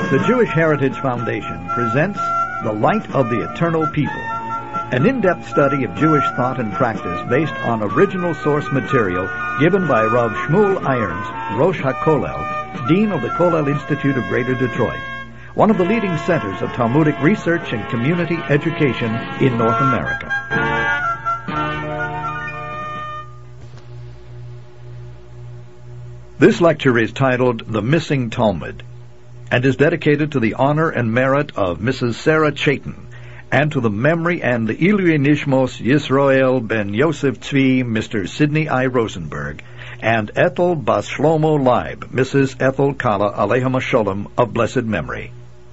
The Jewish Heritage Foundation presents The Light of the Eternal People, an in-depth study of Jewish thought and practice based on original source material given by Rav Shmuel Irons, Rosh HaKollel, Dean of the Kollel Institute of Greater Detroit, one of the leading centers of Talmudic research and community education in North America. This lecture is titled The Missing Talmud, and is dedicated to the honor and merit of Mrs. Sarah Chaitin, and to the memory and the Ilui Nishmos Yisroel ben Yosef Tzvi, Mr. Sidney I. Rosenberg, and Ethel Bas Shlomo Leib, Mrs. Ethel Kala Aleha Masholem, of blessed memory.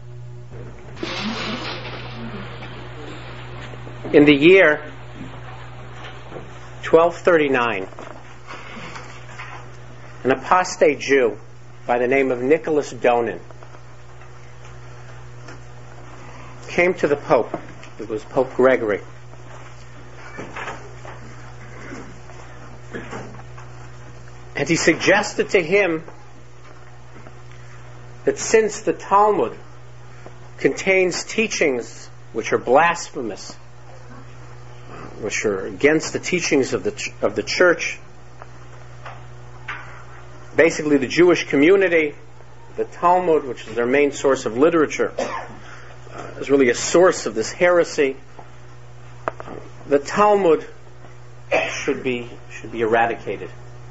In the year 1239, an apostate Jew by the name of Nicholas Donin came to the Pope. It was Pope Gregory. And he suggested to him that since the Talmud contains teachings which are blasphemous, which are against the teachings of the church, basically the Jewish community, the Talmud, which is their main source of literature, is really a source of this heresy. The Talmud should be eradicated.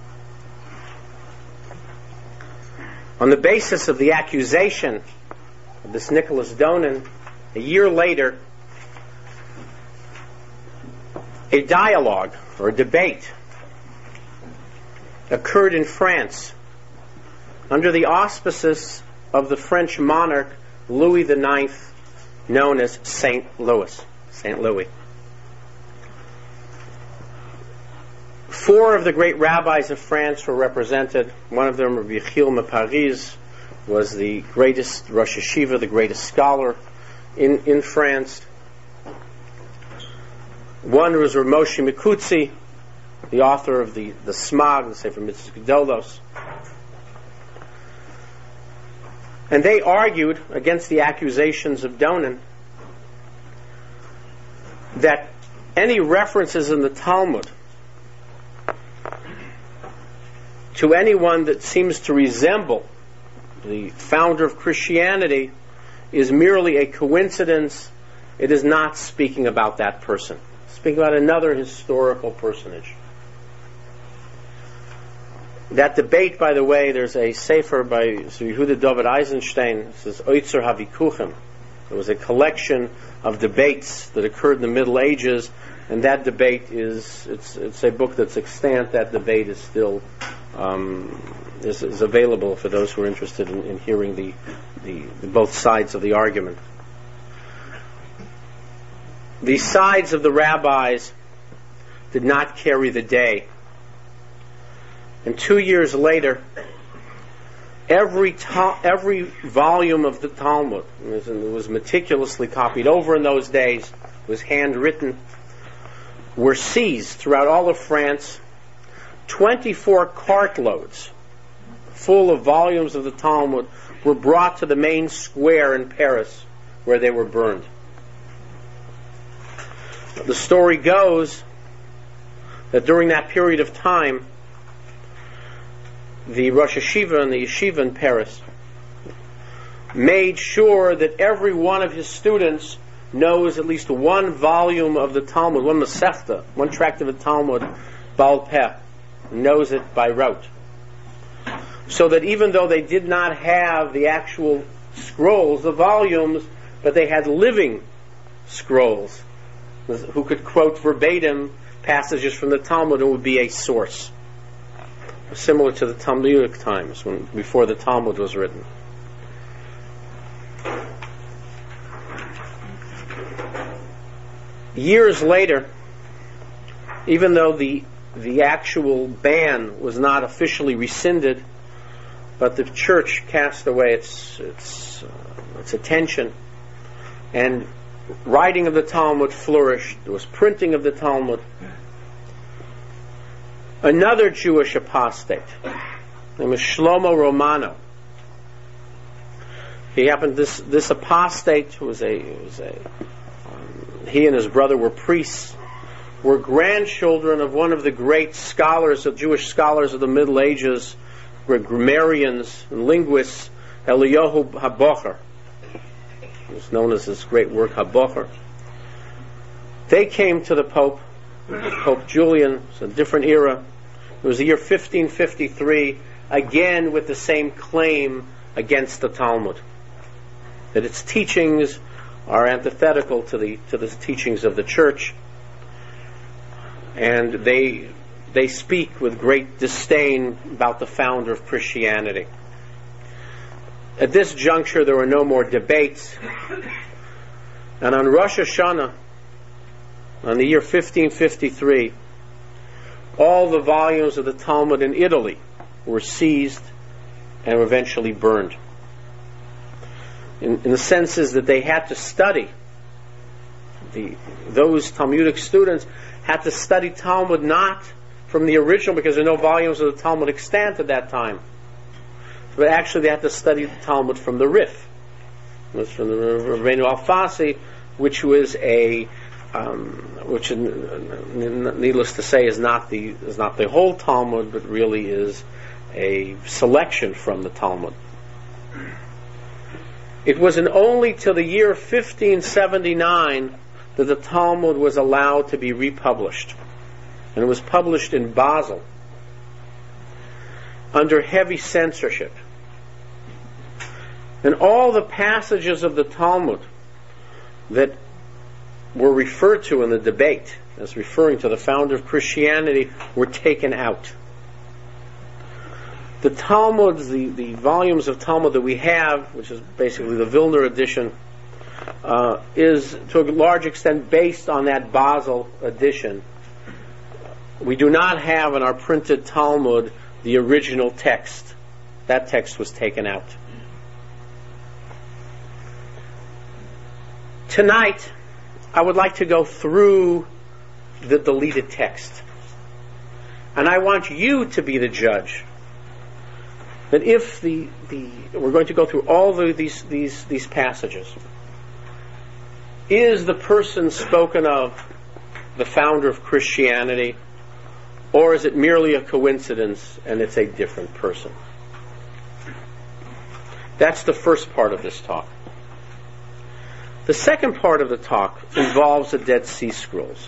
On the basis of the accusation of this Nicholas Donin, a year later, a dialogue or a debate occurred in France under the auspices of the French monarch Louis IX, known as Saint Louis. Four of the great rabbis of France were represented. One of them, Rabbi Yechiel Mepariz, was the greatest Rosh Yeshiva, the greatest scholar in France. One was Rav Moshe Mikutzi, the author of the Smag, the Sefer Mitzvot Gedolos. And they argued against the accusations of Donin that any references in the Talmud to anyone that seems to resemble the founder of Christianity is merely a coincidence. It is not speaking about that person. It's speaking about another historical personage. That debate, by the way, there's a sefer by Yehuda David Eisenstein. It says Oitzer Havikuchim. It was a collection of debates that occurred in the Middle Ages, and that debate it's a book that's extant. That debate is still is available for those who are interested in hearing the both sides of the argument. The sides of the rabbis did not carry the day. And 2 years later, every volume of the Talmud, it was meticulously copied over in those days, was handwritten, were seized throughout all of France. 24 cartloads full of volumes of the Talmud were brought to the main square in Paris, where they were burned. The story goes that during that period of time, the Rosh Yeshiva and the Yeshiva in Paris made sure that every one of his students knows at least one volume of the Talmud, one Masechta, one tract of the Talmud, Baal Peh, knows it by rote. So that even though they did not have the actual scrolls, the volumes, but they had living scrolls who could quote verbatim passages from the Talmud and would be a source. Similar to the Talmudic times, before the Talmud was written. Years later, even though the actual ban was not officially rescinded, but the church cast away its attention, and writing of the Talmud flourished. There was printing of the Talmud. Another Jewish apostate, named Shlomo Romano, He happened this apostate he and his brother were priests, were grandchildren of one of the great scholars, of Jewish scholars of the Middle Ages, were grammarians and linguists, Eliyahu HaBocher. It was known as his great work, HaBocher. They came to the Pope Julian. It's a different era. It was the year 1553, again with the same claim against the Talmud, that its teachings are antithetical to the teachings of the Church, and they speak with great disdain about the founder of Christianity. At this juncture, there were no more debates, and on Rosh Hashanah, on the year 1553, all the volumes of the Talmud in Italy were seized and were eventually burned. In the sense is that they had to study, those Talmudic students had to study Talmud not from the original, because there are no volumes of the Talmud extant at that time, but actually they had to study the Talmud from the Rif. It was from the Rabbeinu Alfasi, which was which needless to say is not the whole Talmud, but really is a selection from the Talmud. It wasn't only till the year 1579 that the Talmud was allowed to be republished. And it was published in Basel under heavy censorship. And all the passages of the Talmud that were referred to in the debate as referring to the founder of Christianity were taken out. The Talmuds, the volumes of Talmud that we have, which is basically the Vilna edition, is to a large extent based on that Basel edition. We do not have in our printed Talmud the original text. That text was taken out. Tonight, I would like to go through the deleted text. And I want you to be the judge. That if we're going to go through all these passages, is the person spoken of the founder of Christianity, or is it merely a coincidence and it's a different person? That's the first part of this talk. The second part of the talk involves the Dead Sea Scrolls.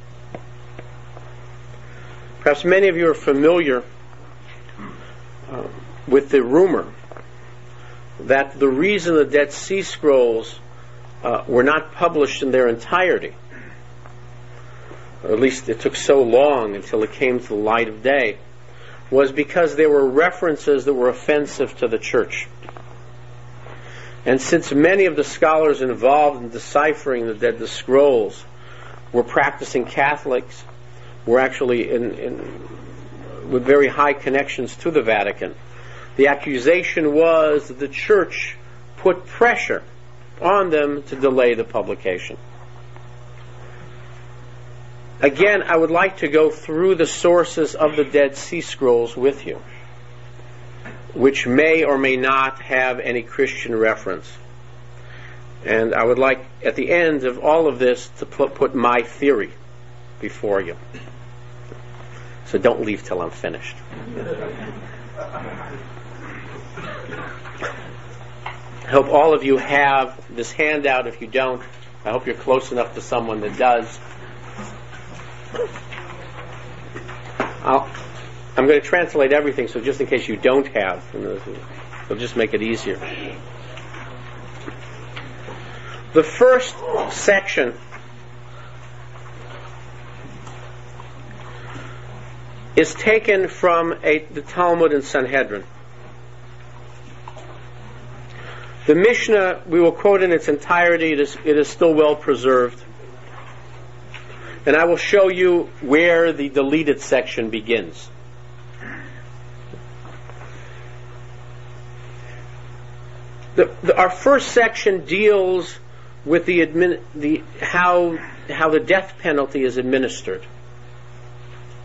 Perhaps many of you are familiar with the rumor that the reason the Dead Sea Scrolls were not published in their entirety, or at least it took so long until it came to the light of day, was because there were references that were offensive to the Church. And since many of the scholars involved in deciphering the scrolls were practicing Catholics, were actually with very high connections to the Vatican, the accusation was that the Church put pressure on them to delay the publication. Again, I would like to go through the sources of the Dead Sea Scrolls with you, which may or may not have any Christian reference. And I would like, at the end of all of this, to put my theory before you. So don't leave till I'm finished. I hope all of you have this handout. If you don't, I hope you're close enough to someone that does. I'm going to translate everything, so just in case you don't have, it'll just make it easier. The first section is taken from the Talmud in Sanhedrin. The Mishnah, we will quote in its entirety. It is still well preserved. And I will show you where the deleted section begins. Our first section deals with how the death penalty is administered.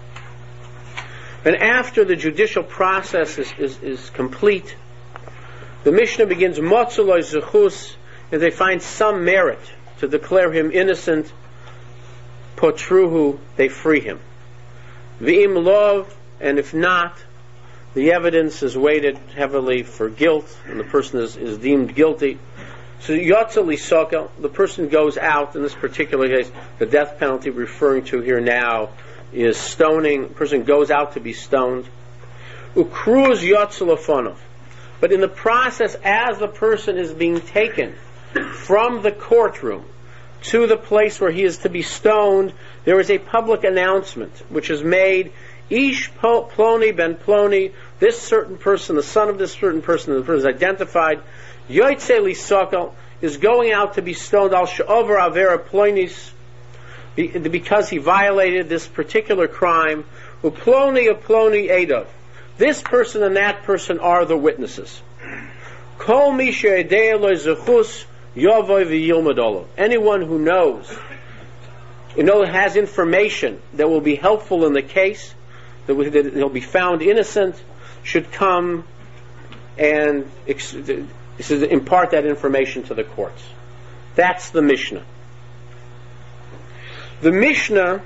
And after the judicial process is complete, The Mishnah begins, Motzuloi Zechus, and they find some merit to declare him innocent. Potruhu, they free him. V'im lov, and if not, the evidence is weighted heavily for guilt, and the person is deemed guilty. So Yotza Lisokel, the person goes out, in this particular case, the death penalty referring to here now is stoning. The person goes out to be stoned. Ukruz Yotza Lefonov. But in the process, as the person is being taken from the courtroom to the place where he is to be stoned, there is a public announcement which is made, Ish Ploni ben Ploni, this certain person, the son of this certain person, the person is identified, Yoitze Lisokel, is going out to be stoned al she'over avera ploinis, because he violated this particular crime, uploni edov. This person and that person are the witnesses. Kol mi she'edei lo zechus yovoi v'yilmad. Anyone who knows, has information that will be helpful in the case, that he'll be found innocent, should come and impart that information to the courts. That's the Mishnah. The Mishnah,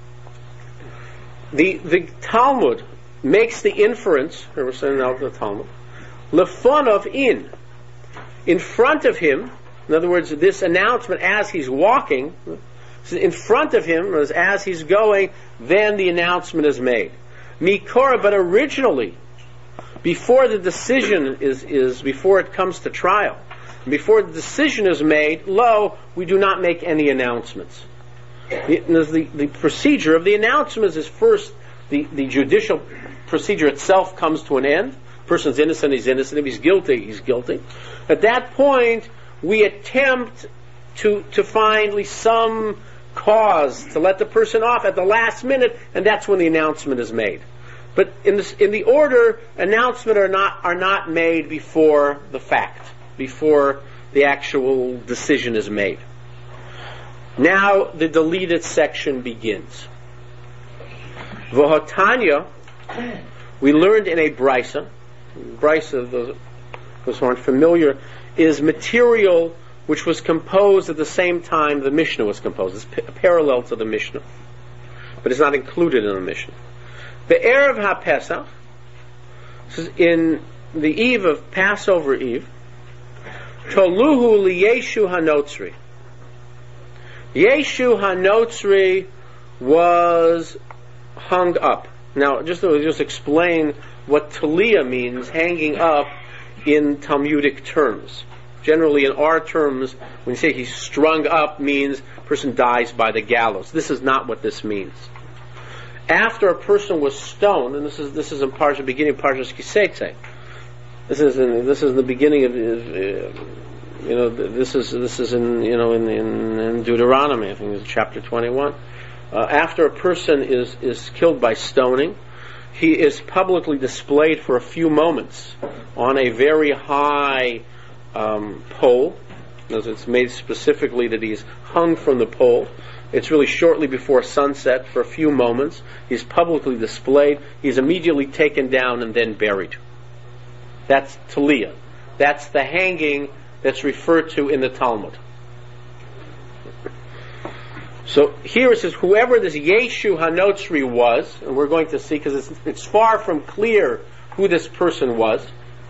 the Talmud makes the inference, we're saying now the Talmud, lefonov in front of him. In other words, this announcement as he's walking, in front of him, as he's going, then the announcement is made. Mikora, but originally, before the decision is before it comes to trial, before the decision is made, we do not make any announcements. The procedure of the announcements is first, the judicial procedure itself comes to an end. The person's innocent, he's innocent. If he's guilty, he's guilty. At that point, we attempt to find at least some cause to let the person off at the last minute, and that's when the announcement is made. But in the order, announcement are not made before the fact, before the actual decision is made. Now the deleted section begins. V'hotanya, we learned in a brisa. Brisa, those who aren't familiar, is material which was composed at the same time the Mishnah was composed. It's parallel to the Mishnah, but it's not included in the Mishnah. The Erev HaPesach, this is in the eve of Passover Eve, Toluhu liyeshu hanotzri. Yeshu hanotzri was hung up. Now, just to explain what Talia means, hanging up, in Talmudic terms. Generally, in our terms, when you say he's strung up, means person dies by the gallows. This is not what this means. After a person was stoned, and this is in Parsha, beginning of Parshas Kiseitze. This is in the beginning of this is in Deuteronomy. I think it's chapter 21. After a person is killed by stoning, he is publicly displayed for a few moments on a very high pole. As it's made specifically that he's hung from the pole. It's really shortly before sunset for a few moments. He's publicly displayed. He's immediately taken down and then buried. That's Talia. That's the hanging that's referred to in the Talmud. So here it says, whoever this Yeshu Hanotzri was, and we're going to see, because it's far from clear who this person was.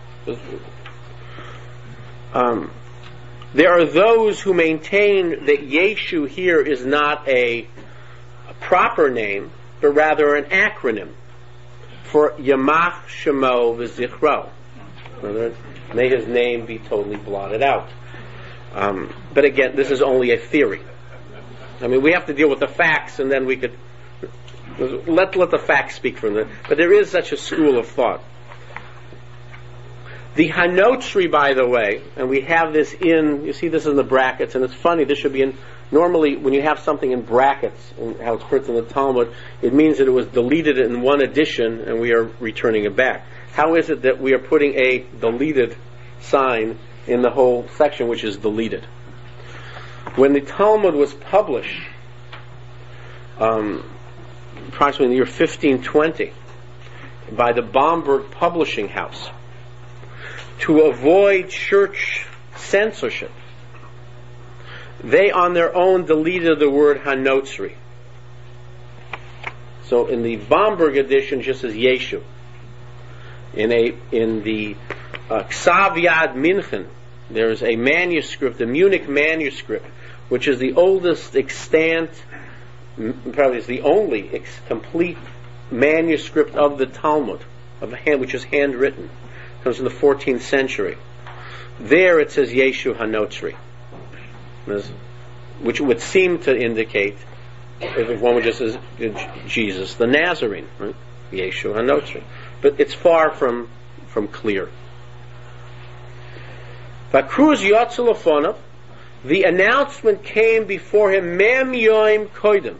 There are those who maintain that Yeshu here is not a proper name, but rather an acronym for Yamach Shemo V'Zichro. May his name be totally blotted out. But again, this is only a theory. I mean, we have to deal with the facts, and then we could let the facts speak from them. But there is such a school of thought. The Hanotzri, by the way, and we have this you see this in the brackets, and it's funny, this should be in, normally when you have something in brackets, and how it's printed in the Talmud, it means that it was deleted in one edition, and we are returning it back. How is it that we are putting a deleted sign in the whole section, which is deleted? When the Talmud was published, approximately in the year 1520, by the Bomberg Publishing House, to avoid church censorship, they on their own deleted the word Hanotzri. So in the Bamberg edition, it just says Yeshu. In the Ksav Yad Minchen, there's a manuscript, the Munich manuscript, which is the oldest extant, probably is the only complete manuscript of the Talmud, which is handwritten. It comes from the 14th century. There it says Yeshu Hanotzri, which would seem to indicate, if one would just say Jesus the Nazarene, right? Yeshu Hanotzri. But it's far from clear. Vakruz Yotzel Lefonov, the announcement came before him Mem Yoim Koidim.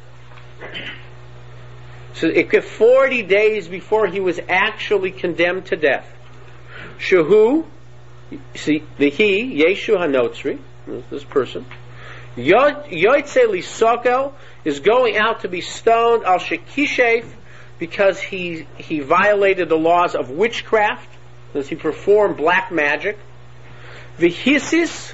So it could 40 days before he was actually condemned to death. Shehu, see the he, Yeshu Hanotzri, this person, Yoitze Lisokel, is going out to be stoned al Shekishef, because he violated the laws of witchcraft, because he performed black magic. The Hissis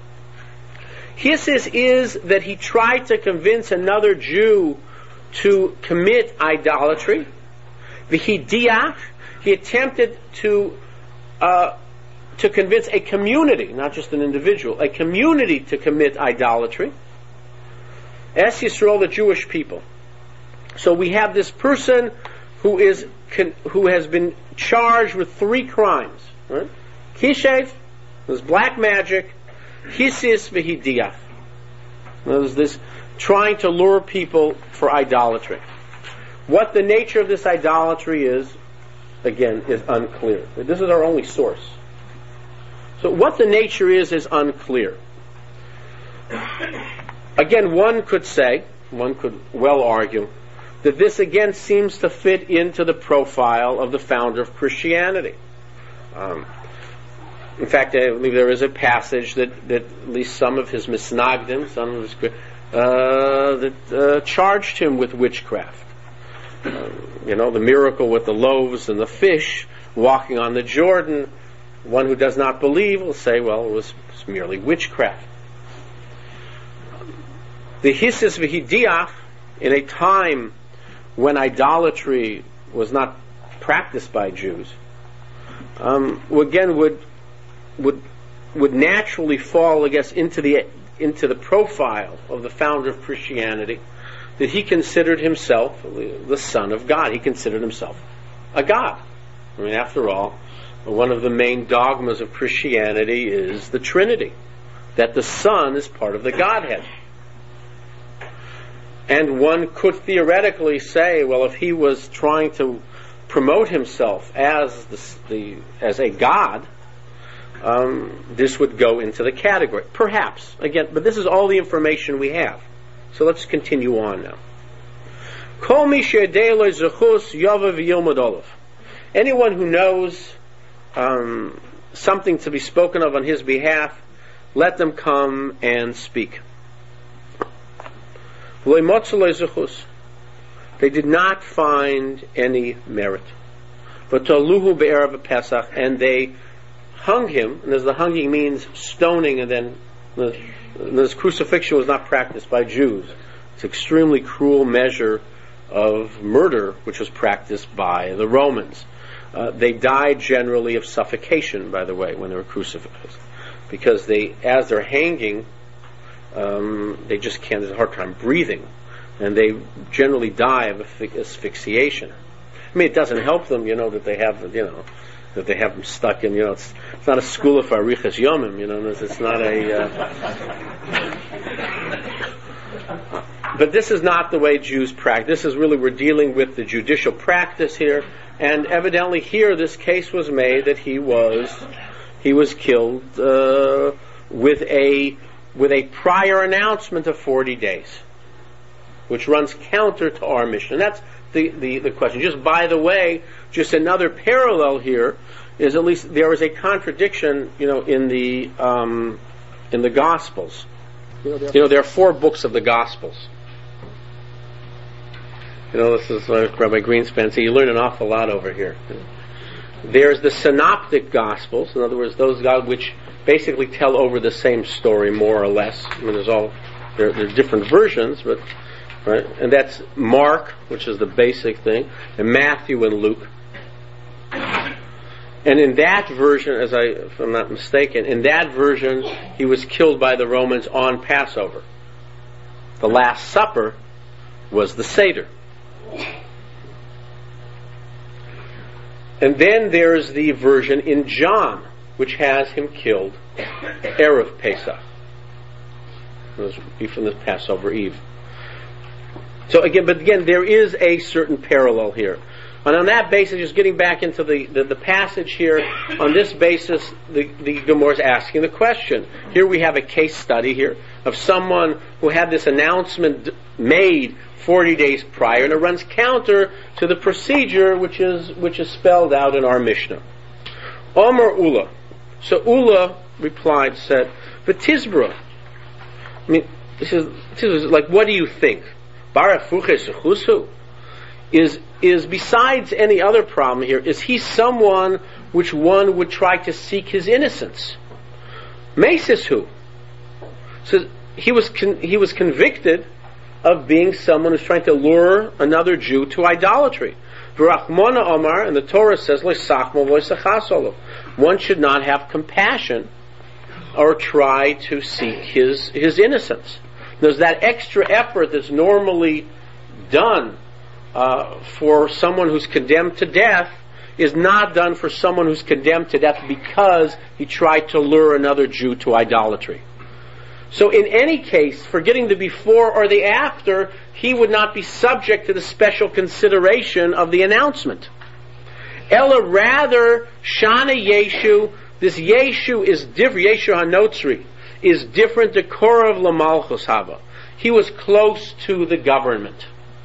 is that he tried to convince another Jew to commit idolatry. The Hidiach, he attempted to convince a community, not just an individual, a community to commit idolatry. Es Yisrael, the Jewish people. So we have this person who has been charged with 3 crimes. Right? Kishev, there's black magic, Hisis v'Hidiach. There's this trying to lure people for idolatry. What the nature of this idolatry is, again, is unclear. This is our only source. So what the nature is unclear. Again, one could well argue, that this again seems to fit into the profile of the founder of Christianity. In fact, I believe there is a passage that at least some of his misnagdim, that charged him with witchcraft. The miracle with the loaves and the fish, walking on the Jordan. One who does not believe will say, well, it was merely witchcraft. The Hisis v'Hidiach, in a time when idolatry was not practiced by Jews, again would naturally fall, I guess, into the profile of the founder of Christianity, that he considered himself the Son of God. He considered himself a God. I mean, after all, one of the main dogmas of Christianity is the Trinity, that the Son is part of the Godhead. And one could theoretically say, well, if he was trying to promote himself as a God, this would go into the category. Perhaps. Again, but this is all the information we have. So let's continue on now. Anyone who knows something to be spoken of on his behalf, let them come and speak. They did not find any merit. And they hung him, and as the hanging means stoning, and then this crucifixion was not practiced by Jews. It's an extremely cruel measure of murder which was practiced by the Romans. They died generally of suffocation, by the way, when they were crucified, because as they're hanging, they just can't, there's a hard time breathing, and they generally die of asphyxiation. I mean, it doesn't help them, that they have, that they have them stuck in, it's not a school of Arichas Yomim, it's not but this is not the way Jews practice. This is really, we're dealing with the judicial practice here, and evidently here this case was made that he was killed with a prior announcement of 40 days, which runs counter to our mission. And that's the question. Just by the way, just another parallel here is, at least there is a contradiction, in the Gospels. There are 4 books of the Gospels. This is Rabbi Greenspan. So you learn an awful lot over here. There's the synoptic gospels, in other words, those which basically tell over the same story, more or less. I mean, there are different versions, but right, and that's Mark, which is the basic thing, and Matthew and Luke. And in that version, if I'm not mistaken, in that version, he was killed by the Romans on Passover. The Last Supper was the Seder. And then there's the version in John, which has him killed Erev Pesach. It was from the Passover Eve. So again, there is a certain parallel here. And on that basis, just getting back into the passage here, on this basis, the Gemara is asking the question. Here we have a case study here of someone who had this announcement made 40 days prior, and it runs counter to the procedure which is spelled out in our Mishnah. Omer Ula. So Ula replied, said, "V'tizbra." I mean, this is like, what do you think? Barafuches chusu is besides any other problem here, is he someone which one would try to seek his innocence? Mesis who? So he was convicted of being someone who's trying to lure another Jew to idolatry. V'rachmona Omar, and the Torah says, one should not have compassion or try to seek his innocence. There's that extra effort that's normally done for someone who's condemned to death is not done for someone who's condemned to death because he tried to lure another Jew to idolatry. So in any case, forgetting the before or the after, he would not be subject to the special consideration of the announcement. Ella, rather, Shana Yeshu, this Yeshu is different, Yeshu HaNotzri, is different to Korav Lamalchus Hava. He was close to the government.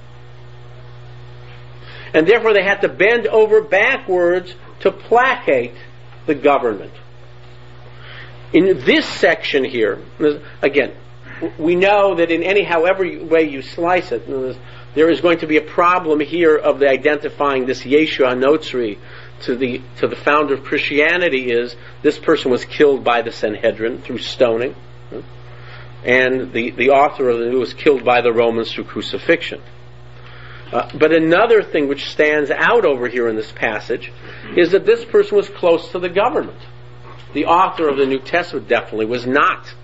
And therefore they had to bend over backwards to placate the government. In this section here, again, we know that however way you slice it, there is going to be a problem here of the identifying this Yeshu HaNotzri to the founder of Christianity. Is this person was killed by the Sanhedrin through stoning, and the author of it was killed by the Romans through crucifixion. But another thing which stands out over here in this passage is that this person was close to the government. The author of the New Testament definitely was not.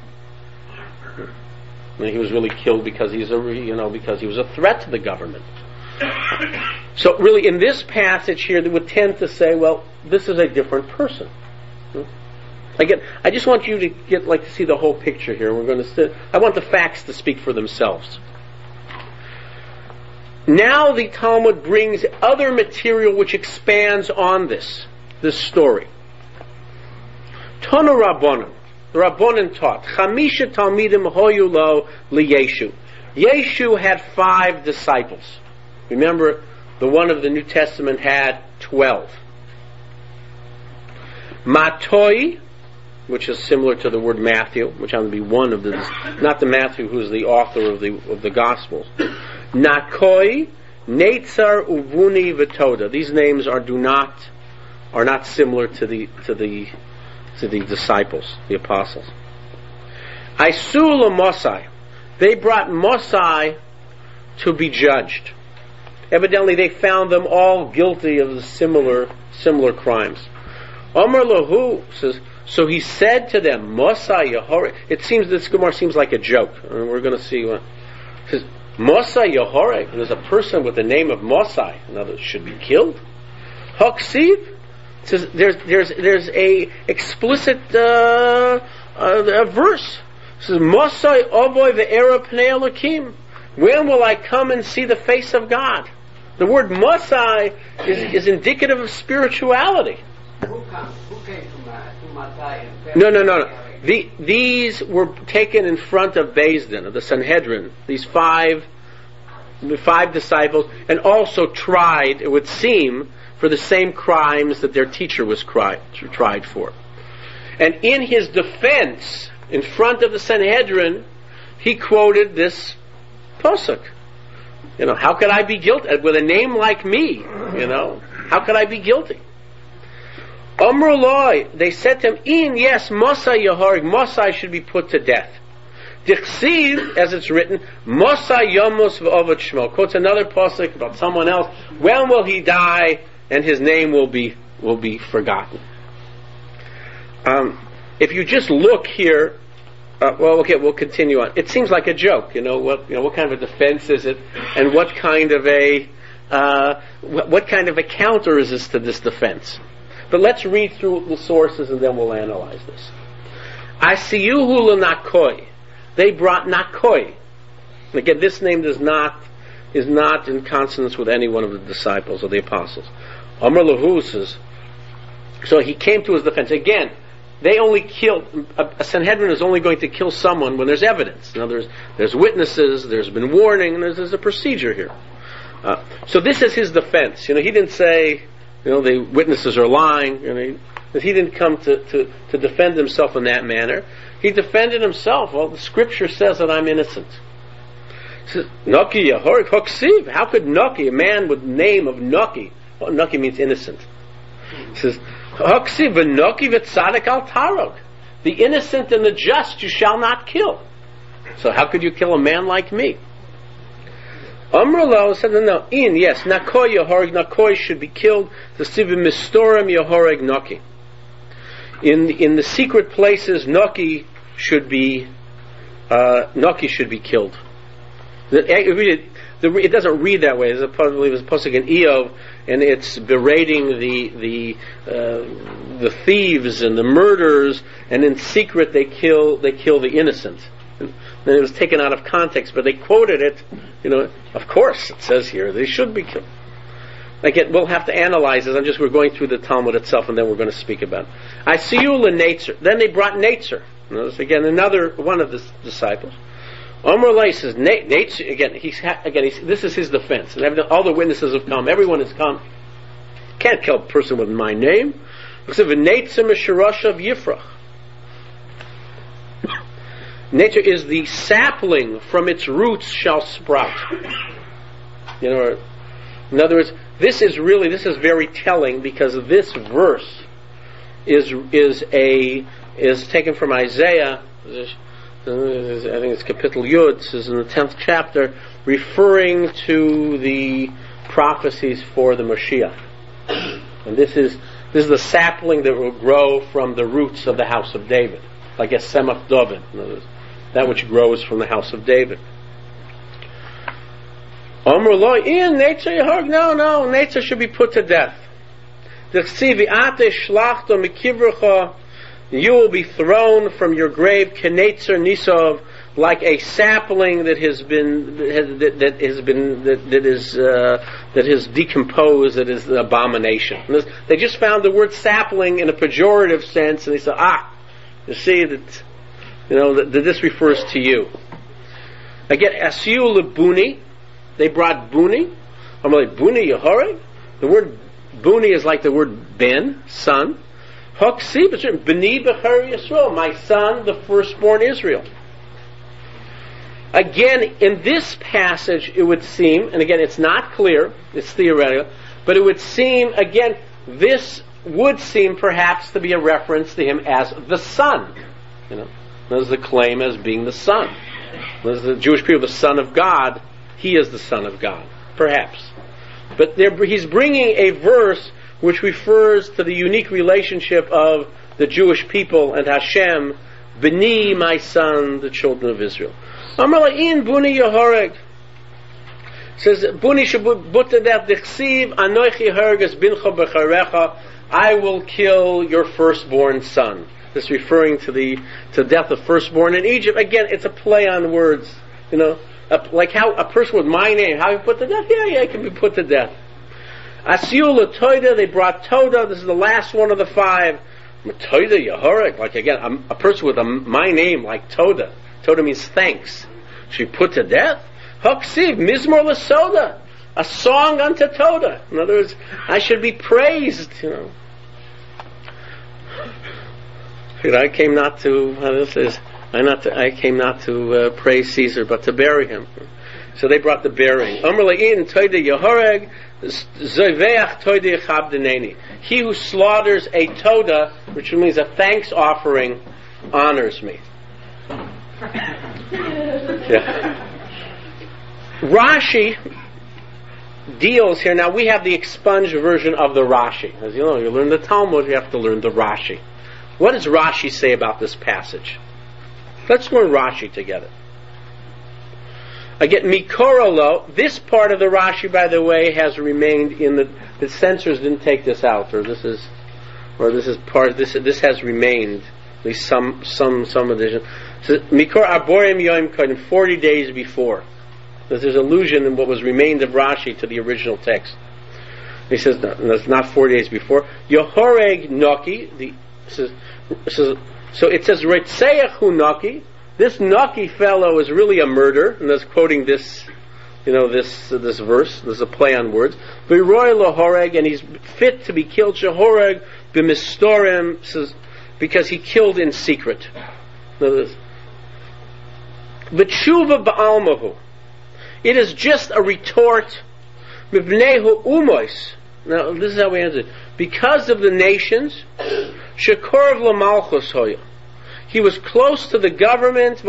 He was really killed because he was a threat to the government. So really, in this passage here, they would tend to say, well, this is a different person. Again, I just want you to see the whole picture here. I want the facts to speak for themselves. Now the Talmud brings other material which expands on this story. Tanu Rabbanan. The Rabbanan taught, Chamisha Talmidim Hoyu Lo Liyeshu. Yeshu had 5 disciples. Remember, the one of the New Testament had 12. Matoi, which is similar to the word Matthew, which happens to be one of not the Matthew who's the author of the Gospels. Nakoi, Netzar, Uvuni, Vitoda. These names are not similar to the disciples, the apostles. Isula Mosai. They brought Mosai to be judged. Evidently they found them all guilty of the similar crimes. Omar Lahu says, so he said to them, Mosai Yahore. This Gemara seems like a joke. And we're going to see what. It says, Mosai Yahore. There's a person with the name of Mosai. Another should be killed. Hoksiv. It says there's a explicit a verse. It says Mosai Ovoy ve'era pnei Elokim. When will I come and see the face of God? The word Mosai is indicative of spirituality. Who came to Mosai? No. These were taken in front of Beis Din, of the Sanhedrin. These five disciples, and also tried, it would seem, for the same crimes that their teacher was tried for. And in his defense, in front of the Sanhedrin, he quoted this posuk. How could I be guilty? With a name like me, how could I be guilty? Amrullah, they said to him, in, yes, Mosai Yaharig, Mosai should be put to death. Dichsiv, as it's written, Mosai Yomos v'Ovad Shmo. Quotes another pasuk about someone else. When will he die and his name will be forgotten? If you just look here, we'll continue on. It seems like a joke. What kind of a defense is it, and what kind of a counter is this to this defense? But let's read through the sources and then we'll analyze this. Asiyuhu l'nakoi. They brought nakoi. Again, this name is not in consonance with any one of the disciples or the apostles. Amr lahu says, so he came to his defense. Again, they only kill, a Sanhedrin is only going to kill someone when there's evidence. There's witnesses, there's been warning, and there's a procedure here. So this is his defense. He didn't say, the witnesses are lying. He didn't come to defend himself in that manner. He defended himself. Well, the scripture says that I'm innocent. He says, Naki Yahorik Hoksiv. How could Naki, a man with the name of Naki, well, Naki means innocent. He says, Hoksiv v'Naki v'tzadik al tarog. The innocent and the just you shall not kill. So how could you kill a man like me? Amrullah said, no, yes, Nakoi Yahorig, Nakoi should be killed. The Sivim Mistorim Yahorig Naki. In the secret places, Naki should be killed. It doesn't read that way. I believe it's a pasuk in Eov, and it's berating the thieves and the murderers, and in secret they kill the innocent. And it was taken out of context, but they quoted it. Of course, it says here they should be killed. Again, we'll have to analyze this. We're going through the Talmud itself, and then we're going to speak about it. I see you Natzer. Then they brought Natzer. Notice again, another one of the disciples. Omer Lai says, Natzer, this is his defense. And all the witnesses have come. Everyone has come. Can't kill a person with my name. Except for Natzer Misharashav Yifrach. Natzer is the sapling from its roots shall sprout. In other words, this is very telling, because this verse is taken from Isaiah. I think it's Kapitel Yud. This is in the 10th chapter, referring to the prophecies for the Mashiach. And this is the sapling that will grow from the roots of the house of David, like a Semach David, that which grows from the house of David. Amr lo, in Natzer Yaharg. No, Natzer should be put to death. You will be thrown from your grave, Kenetzer Nisov, like a sapling that has decomposed, that is an abomination. They just found the word sapling in a pejorative sense, and they said, you see that, that this refers to you. Again, Asiu lebuni. They brought Buni. I'm like, Buni Yahorig? The word Buni is like the word Ben, son. Hoksi, but B'ni B'cher Yisrael, my son, the firstborn Israel. Again, in this passage, it would seem, and again, it's not clear, it's theoretical, but it would seem, again, this would seem perhaps to be a reference to him as the son. There's the claim as being the son. There's the Jewish people, the son of God. He is the Son of God, perhaps. But he's bringing a verse which refers to the unique relationship of the Jewish people and Hashem, B'ni, my son, the children of Israel. Amar in Buni Yahorig. Says, Buni should put to death, Dichsiv, Anoichi Herges Bincha B'charecha, I will kill your firstborn son. This referring to death of firstborn in Egypt. Again, it's a play on words, like how a person with my name, how you put to death? Yeah, it can be put to death. Asiula Toida, they brought Toda. This is the last one of the 5. Toida Yahorik, like again, a person with my name like Toda. Toda means thanks. Should be put to death? Hoksiv Mizmor Lasoda, a song unto Toda. In other words, I should be praised. I came not to. I came not to praise Caesar, but to bury him. So they brought the burying. Amr le'in toida Yahoreg. Zoveach toda chabdeneni. He who slaughters a toda, which means a thanks offering, honors me. Yeah. Rashi deals here. Now we have the expunged version of the Rashi. As you know, you learn the Talmud, you have to learn the Rashi. What does Rashi say about this passage? Let's learn Rashi together. Again, Mikorolo, this part of the Rashi, by the way, has remained in the censors didn't take this out, or this is part, this has remained, at least some edition. So, Mikor Aborim Yom Kodim, 40 days before. There's allusion in what was remained of Rashi to the original text. He says, no, that's not 40 days before. Yohoreg Noki, so it says, Retzeach Hu Noki, this Noki fellow is really a murder, and that's quoting this, this verse. This is a play on words. V'roy lohoreg, and he's fit to be killed. Shehoreg b'mistorim, says, because he killed in secret. V'tshuva ba'almahu, it is just a retort. Mibnehu umois. Now this is how we answer it. Because of the nations, shekorv lamalchus hoya. He was close to the government,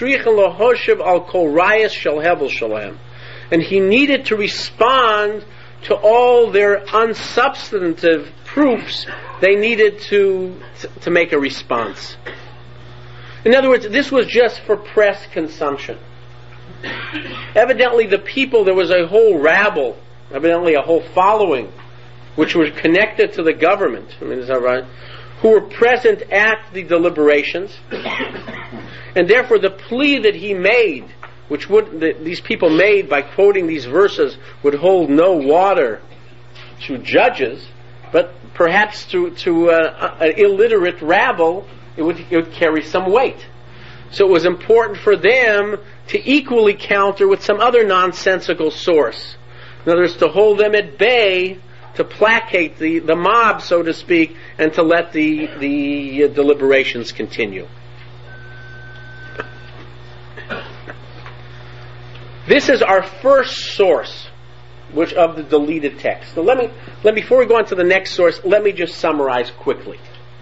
and he needed to respond to all their unsubstantive proofs. They needed to make a response. In other words, this was just for press consumption. Evidently the people, there was a whole rabble, evidently a whole following, which were connected to the government. I mean, is that right? Who were present at the deliberations, and therefore the plea that he made, these people made by quoting these verses, would hold no water to judges, but perhaps to an illiterate rabble, it would carry some weight. So it was important for them to equally counter with some other nonsensical source. In other words, to hold them at bay, to placate the mob, so to speak, and to let the deliberations continue. This is our first source, which of the deleted text. So let me before we go on to the next source, let me just summarize quickly.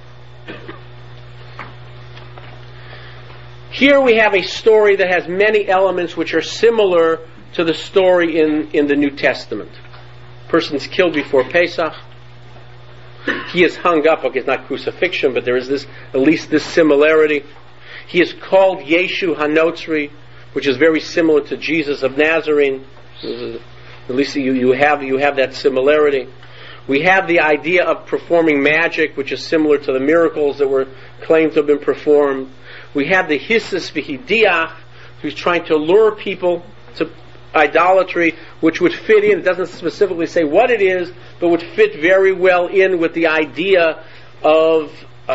Here we have a story that has many elements which are similar to the story in the New Testament. Person's killed before Pesach. He is hung up. Okay, it's not crucifixion, but there is at least this similarity. He is called Yeshu Hanotzri, which is very similar to Jesus of Nazarene. At least you have that similarity. We have the idea of performing magic, which is similar to the miracles that were claimed to have been performed. We have the Hissus V'Hidiach, who's trying to lure people to idolatry, which would fit in. It doesn't specifically say what it is, but would fit very well in with the idea of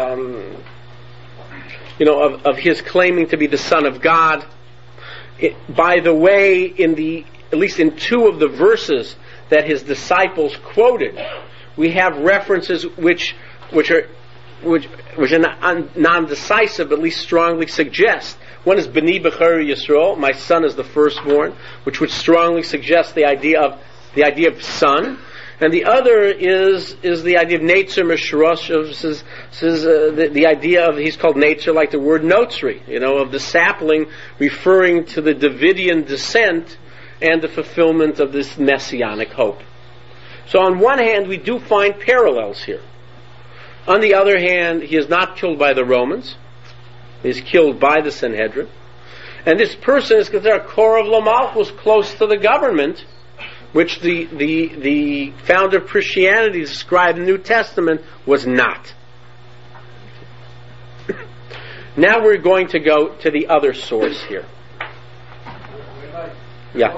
his claiming to be the Son of God. By the way, at least in two of the verses that his disciples quoted, we have references which are non-decisive, but at least strongly suggest. One is B'ni B'char Yisrael, my son is the firstborn, which would strongly suggest the idea of son, and the other is the idea of Netzer Mishrosh, the idea of, he's called Netzer, like the word Notzri, of the sapling, referring to the Davidian descent and the fulfillment of this messianic hope. So on one hand, we do find parallels here. On the other hand, he is not killed by the Romans. He is killed by the Sanhedrin. And this person is considered Korov Lamalch, was close to the government, which the founder of Christianity described in the New Testament was not. Now we're going to go to the other source here. Yeah.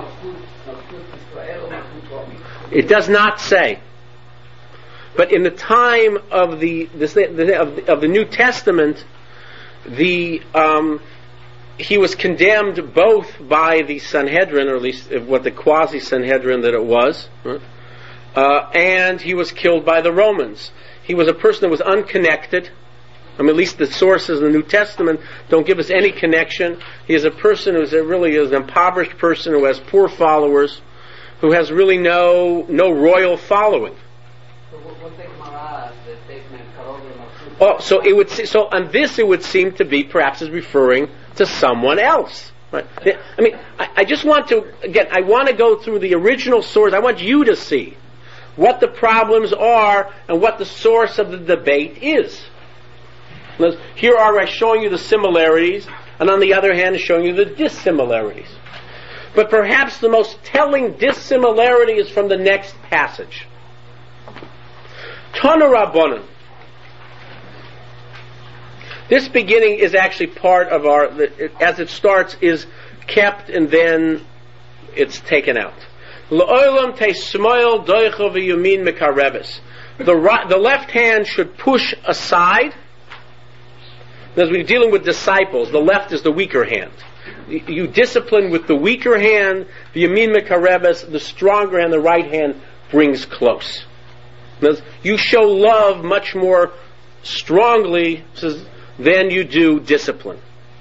It does not say. But in the time of the New Testament, he was condemned both by the Sanhedrin, or at least what the quasi-Sanhedrin that it was, and he was killed by the Romans. He was a person that was unconnected. At least the sources in the New Testament don't give us any connection. He is a person who really is an impoverished person who has poor followers, who has really no royal following. So what they Gemara that they meant Karov Oh, so on this it would seem to be perhaps as referring to someone else. Right? I mean, I just want to, again, I want to go through the original source. I want you to see what the problems are and what the source of the debate is. Here I'm showing you the similarities, and on the other hand, showing you the dissimilarities. But perhaps the most telling dissimilarity is from the next passage. Tana Rabbanan. This beginning is actually part of as it starts, is kept and then it's taken out. L'olam teismoil doicha v'yamin mekareves. The left hand should push aside. As we're dealing with disciples, the left is the weaker hand. You discipline with the weaker hand, the yamin mekareves, the stronger hand, the right hand brings close. You show love much more strongly than you do discipline.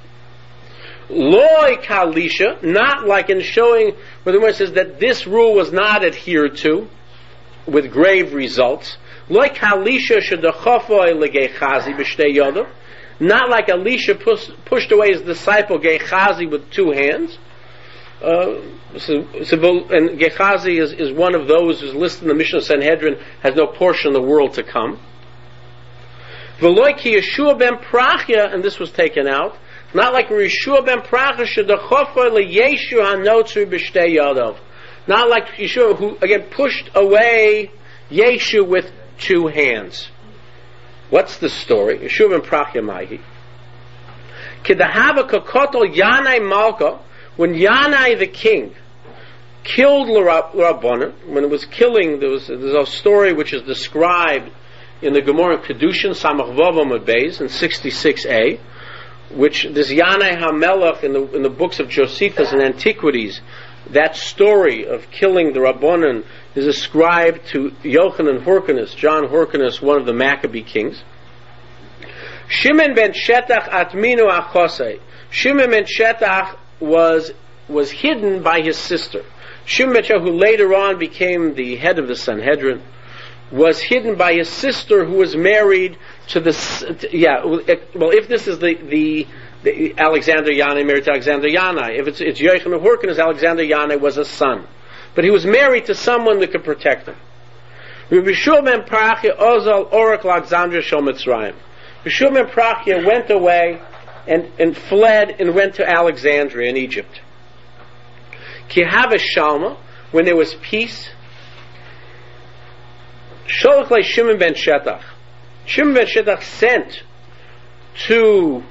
Loi kalisha, not like in showing where the word says that this rule was not adhered to with grave results. Loi kalisha shedachafoi legechazi b'shtei yodav, not like Elisha pushed away his disciple Gehazi with two hands. And Gehazi is one of those who's listed in the Mishnah Sanhedrin, has no portion in the world to come. V'loi ki Yeshua ben Prachya, and this was taken out, not like Yeshua ben Prachya shedachofo leyeshu hanotzu b'shtei yadav, not like Yeshua who again pushed away Yeshu with two hands. What's the story? Yeshua ben Prachya Mahi. Kedahava kokoto Yanai Malka, when Yanai the king killed Rabbanan, when it was killing, there's a story which is described in the Gemara Kedushin, Samach Vav Amud Beis, in 66a, which this Yanai HaMelech in the books of Josephus and Antiquities, that story of killing the Rabbanan is ascribed to Yochanan Hyrcanus, John Hyrcanus, one of the Maccabee kings. Shimon ben Shetach atminu achosei. Shimon ben Shetach was hidden by his sister. Shimon ben Shetach, who later on became the head of the Sanhedrin, was hidden by his sister, who was married to if this is the Alexander Yanai married to Alexander Yanai, if it's Yochanan Hyrcanus, Alexander Yanai was a son. But he was married to someone that could protect him. Rabbi Yeshua ben Prachya ozal orak l'Alexandria shel Mitzrayim. Yeshua ben Prachya went away and fled and went to Alexandria in Egypt. Ki hava shalma, when there was peace, sholach le Shimon ben Shetach. Shimon ben Shetach sent to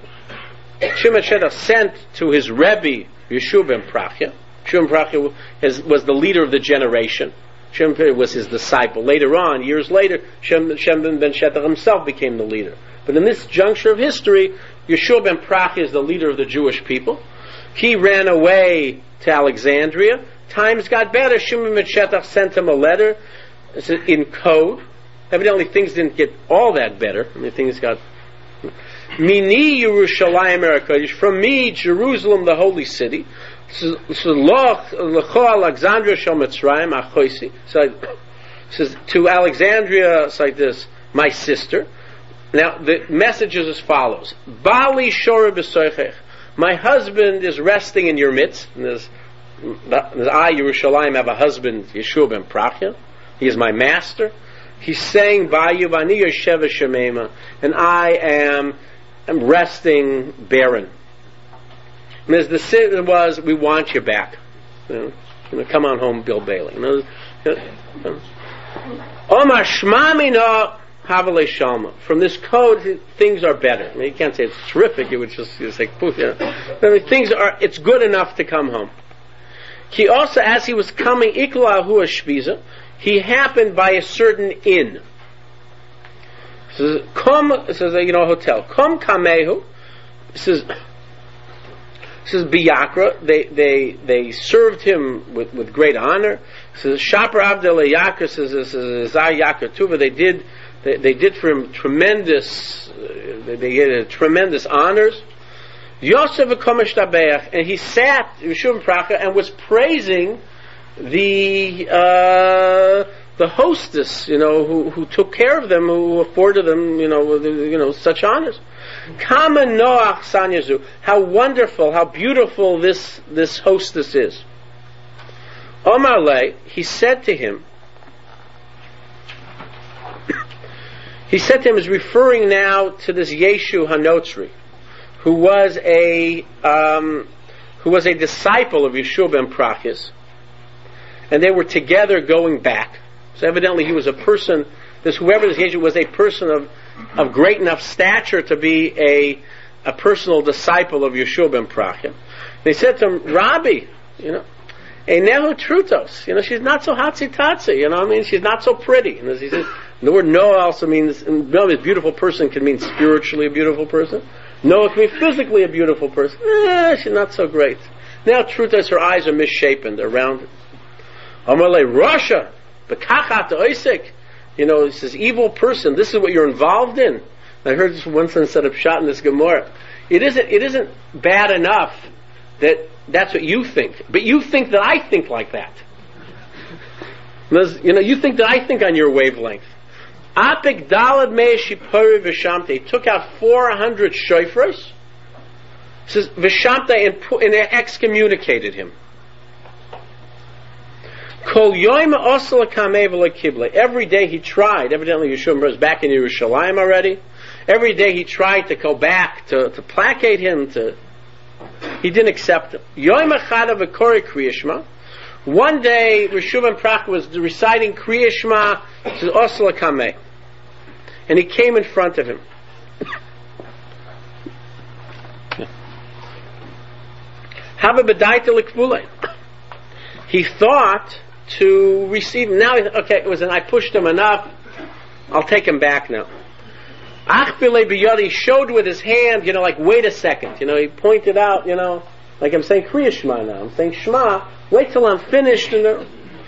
his Rebbe Yeshua ben Prachya. Shimon ben Prachya was the leader of the generation. Shimon ben Prachya was his disciple. Later on, years later, Shimon ben Shetach himself became the leader. But in this juncture of history, Yeshua ben Prachya is the leader of the Jewish people. He ran away to Alexandria. Times got better. Shimon ben Shetach sent him a letter in code. Evidently things didn't get all that better. I mean, things got... Mini Yerushalayim HaKadosh, from me, Jerusalem, the holy city. So Alexandria shel Mitzrayim achoisi. So it says to Alexandria, it's like this, my sister. Now the message is as follows: Bali shora b'soichech. My husband is resting in your midst. And there's I, Yerushalayim, have a husband, Yeshua ben Prachya. He is my master. He's saying, Bayu v'ani yoshev shemema, and I am resting barren. And as the sin was, we want you back. Come on home, Bill Bailey. Omar shmamina havale shalma. From this code, things are better. I mean, you can't say it's terrific. You would just say, poof. I mean, it's good enough to come home. He also, as he was coming, ikla hu shpiza, he happened by a certain inn. It says, hotel. Kom kamehu. It says biyakra. They served him with great honor. It says Shaper Abdel Yakra. Says Zar Yakra Tuva. They did for him tremendous. They had tremendous honors. Yosef v'komesh tabeach, and he sat Yeshua ben Prachya and was praising the hostess, who took care of them, who afforded them, such honors. Kama Noach Sanyazu. How wonderful, how beautiful this hostess is. Omar Le, he said to him, is referring now to this Yeshu Hanotzri, who was a disciple of Yeshua ben Prachas, and they were together going back. So evidently he was a person, whoever this Yeshu was, a person of great enough stature to be a personal disciple of Yeshua ben Prachas. They said to him, Rabbi, Einehu Trutos, she's not so hatzi-tatzi, she's not so pretty. And as he says, the word Noah also means, a beautiful person can mean spiritually a beautiful person. Noah can mean physically a beautiful person. She's not so great. Now, truth is, her eyes are misshapen, they're rounded. Amalei Rasha, Bekachat Oisik, this is evil person, this is what you're involved in. I heard this once instead of shot in this Gemara. It isn't bad enough that that's what you think, but you think that I think like that. You think that I think on your wavelength. Apik dalad mei shipori v'shamte. He took out 400 shofros. It says v'shamte and excommunicated him. Kol yoyim osel kamei v'lekible. Every day he tried. Evidently Yeshua was back in Yerushalayim already. Every day he tried to go back to placate him. He didn't accept him. Yoyim achada v'kori kriyishma. One day, Yeshua ben Prachas was reciting Kriya Shema, says Osla Kameh, and he came in front of him. He thought to receive him. Now, I pushed him enough. I'll take him back now. He showed with his hand, like, wait a second. He pointed out, like I'm saying Kriya Shema now. I'm saying Shema. Wait till I'm finished. But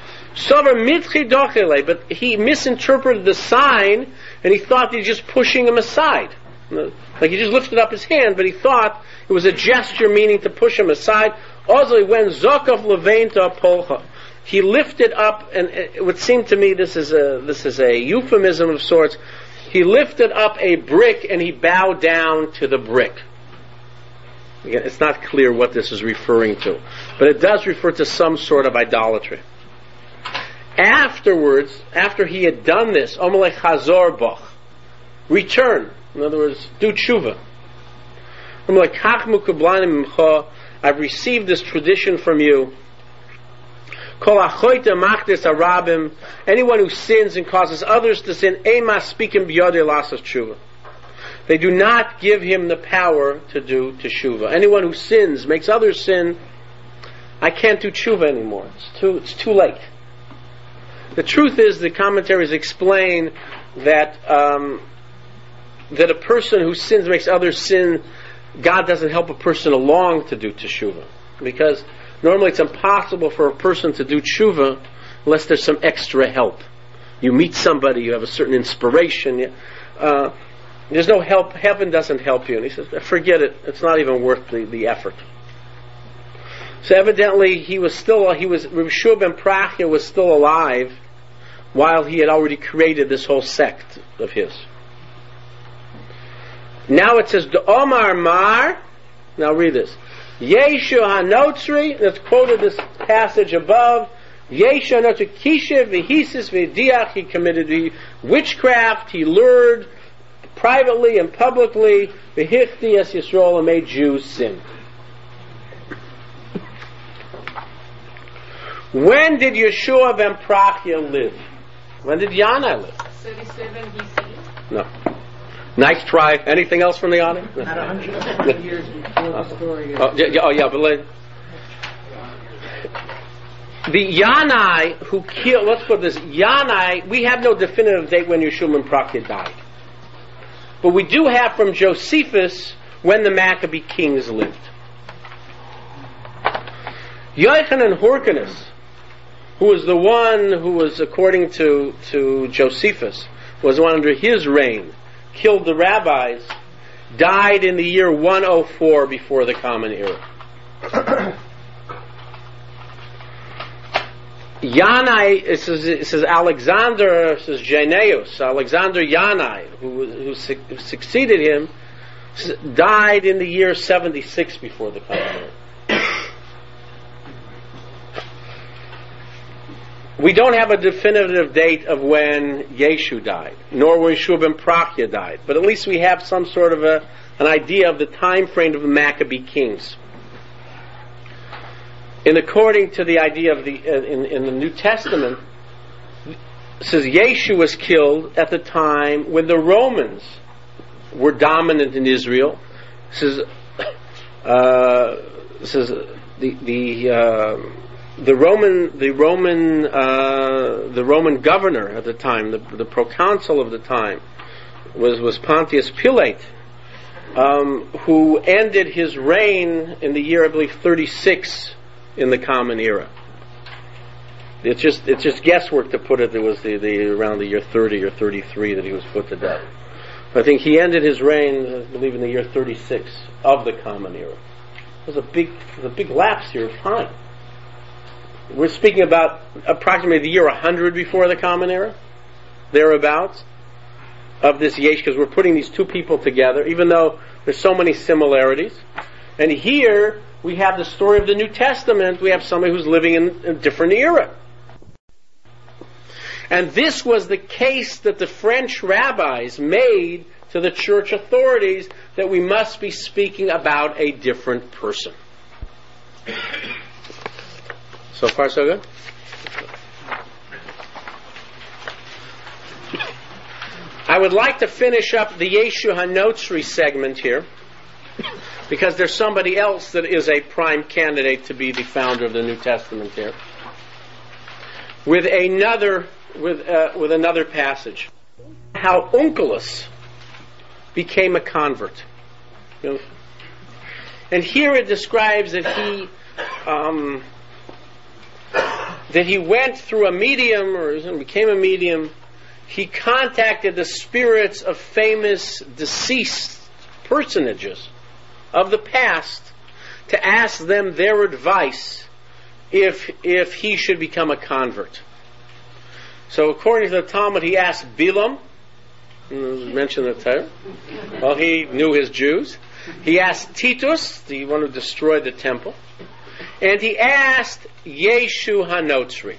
he misinterpreted the sign, and he thought he was just pushing him aside. Like he just lifted up his hand, but he thought it was a gesture meaning to push him aside. Also, when Zokov Leventa Polcha, he lifted up, and it would seem to me this is a euphemism of sorts. He lifted up a brick and he bowed down to the brick. Again, it's not clear what this is referring to, but it does refer to some sort of idolatry. Afterwards, after he had done this, Omelech Chazor Bach, return. In other words, do tshuva. Omelech Kach Mukublanim Mimcha, I've received this tradition from you. Kol Achoyte Machdis Arabim, anyone who sins and causes others to sin, Ema Speaking Biyodei Lasas Tshuva. They do not give him the power to do teshuva. Anyone who sins, makes others sin, I can't do teshuva anymore. It's too late. The truth is, the commentaries explain that that a person who sins, makes others sin, God doesn't help a person along to do teshuva, because normally it's impossible for a person to do teshuva unless there's some extra help. You meet somebody, you have a certain inspiration. There's no help. Heaven doesn't help you. And he says, forget it. It's not even worth the effort. So evidently Rabbi Yeshua ben Prachas was still alive while he had already created this whole sect of his. Now it says, Omar Mar, now read this. Yeshu HaNotzri, that's quoted this passage above. Yeshu HaNotzri, Kishiv, V'hisis, V'diach, he committed witchcraft, he lured privately and publicly, V'hichti es Yisrael, and made Jews sin. When did Yeshua ben Prachas live? When did Yanai live? 37 BC. No. Nice try. Anything else from the audience? Not 120 years before the story. But the Yanai who killed, let's put this, Yanai, we have no definitive date when Yeshua ben Prachas died. But we do have from Josephus when the Maccabee kings lived. Yochanan Hyrcanus, who was the one who was, according to Josephus, was the one under his reign, killed the rabbis, died in the year 104 before the Common Era. Yanai, it says Alexander, it says Janneus, Alexander Yanai, who succeeded him, died in the year 76 before the Common Era. We don't have a definitive date of when Yeshu died, nor when Yeshua ben Prachya died, but at least we have some sort of an idea of the time frame of the Maccabee kings. And according to the idea of in the New Testament, it says Yeshu was killed at the time when the Romans were dominant in Israel. It says the Roman governor at the time, the proconsul of the time, was Pontius Pilate, who ended his reign in the year, I believe, 36 in the Common Era. It's just guesswork to put it. There was around the year 30 or 33 that he was put to death. I think he ended his reign, I believe, in the year 36 of the Common Era. There's a big lapse here of time. We're speaking about approximately the year 100 before the Common Era, thereabouts, of this Yesh, because we're putting these two people together, even though there's so many similarities. And here we have the story of the New Testament. We have somebody who's living in a different era. And this was the case that the French rabbis made to the church authorities, that we must be speaking about a different person. So far, so good? I would like to finish up the Yeshu HaNotzri segment here, because there's somebody else that is a prime candidate to be the founder of the New Testament here, with another passage. How Onkelos became a convert. You know? And here it describes that he went through a medium, or became a medium. He contacted the spirits of famous deceased personages of the past to ask them their advice if he should become a convert. So according to the Talmud, he asked Bilam, mentioned the Torah. Well, he knew his Jews. He asked Titus, the one who destroyed the temple. And he asked Yeshu HaNotzri.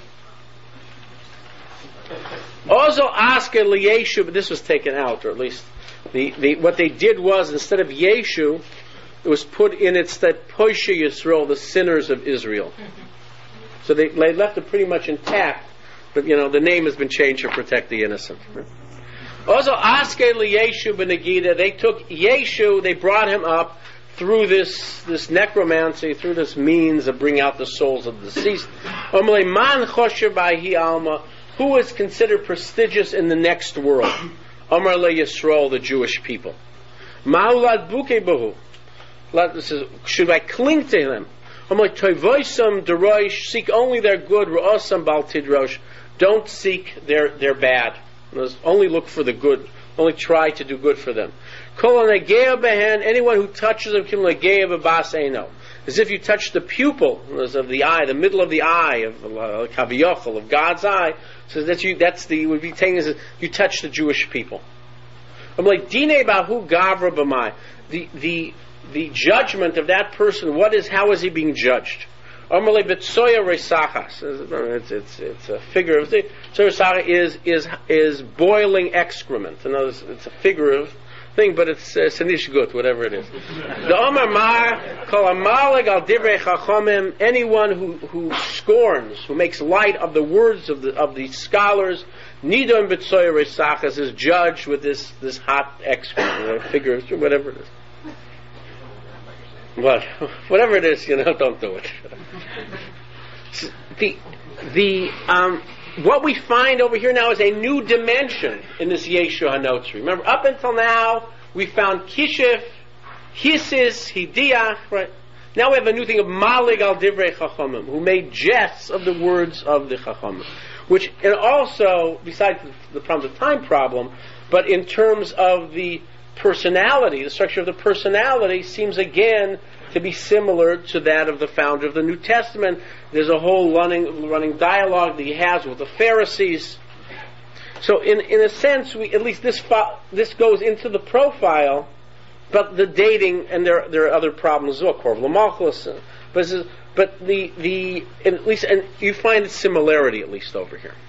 Also asked Yeshu, but this was taken out, or at least what they did was, instead of Yeshu, it was put in its stead Poshe Yisrael, the sinners of Israel. So they left it pretty much intact, but the name has been changed to protect the innocent. Also, Aske Yeshu Benegida, they took Yeshu, they brought him up through this necromancy, through this means of bringing out the souls of the deceased. Man Chosher B'Hi Alma, who is considered prestigious in the next world? Amar Le Yisrael, the Jewish people. Ma'ulad Buke Bahu. Should I cling to them? Amar Toivoisam Deroish, seek only their good. Ra'osam Bal Tidrosh, don't seek their bad. Only look for the good. Only try to do good for them. Anyone who touches them, as if you touch the pupil of the eye, the middle of the eye of Kaviyachal, of God's eye. So would be taken as you touch the Jewish people. I'm like Dine Bahu Gavra B'mai. The judgment of that person. How is he being judged? It's a figure of thing. Is boiling excrement. In other words, it's a figure of thing, but it's senish gut, whatever it is. The Omar Mar Kol Amalig al Divrei Chachomim. Anyone who scorns, who makes light of the words of the scholars, Nidon B'tsoya Resachas, is judged with this hot excrement, figure of whatever it is. But whatever it is, don't do it. What we find over here now is a new dimension in this Yeshu HaNotzri. Remember, up until now, we found Kishif, Hisis, Hidiach, right? Now we have a new thing of Malig al Divrei Chachomim, who made jests of the words of the Chachomim. Which, and also, besides the problem, the time problem, but in terms of the personality, the structure of the personality, seems again to be similar to that of the founder of the New Testament. There's a whole running dialogue that he has with the Pharisees. So in a sense, at least this goes into the profile, but the dating, and there are other problems as well, Korv L'Malchus, but at least, and you find a similarity at least over here.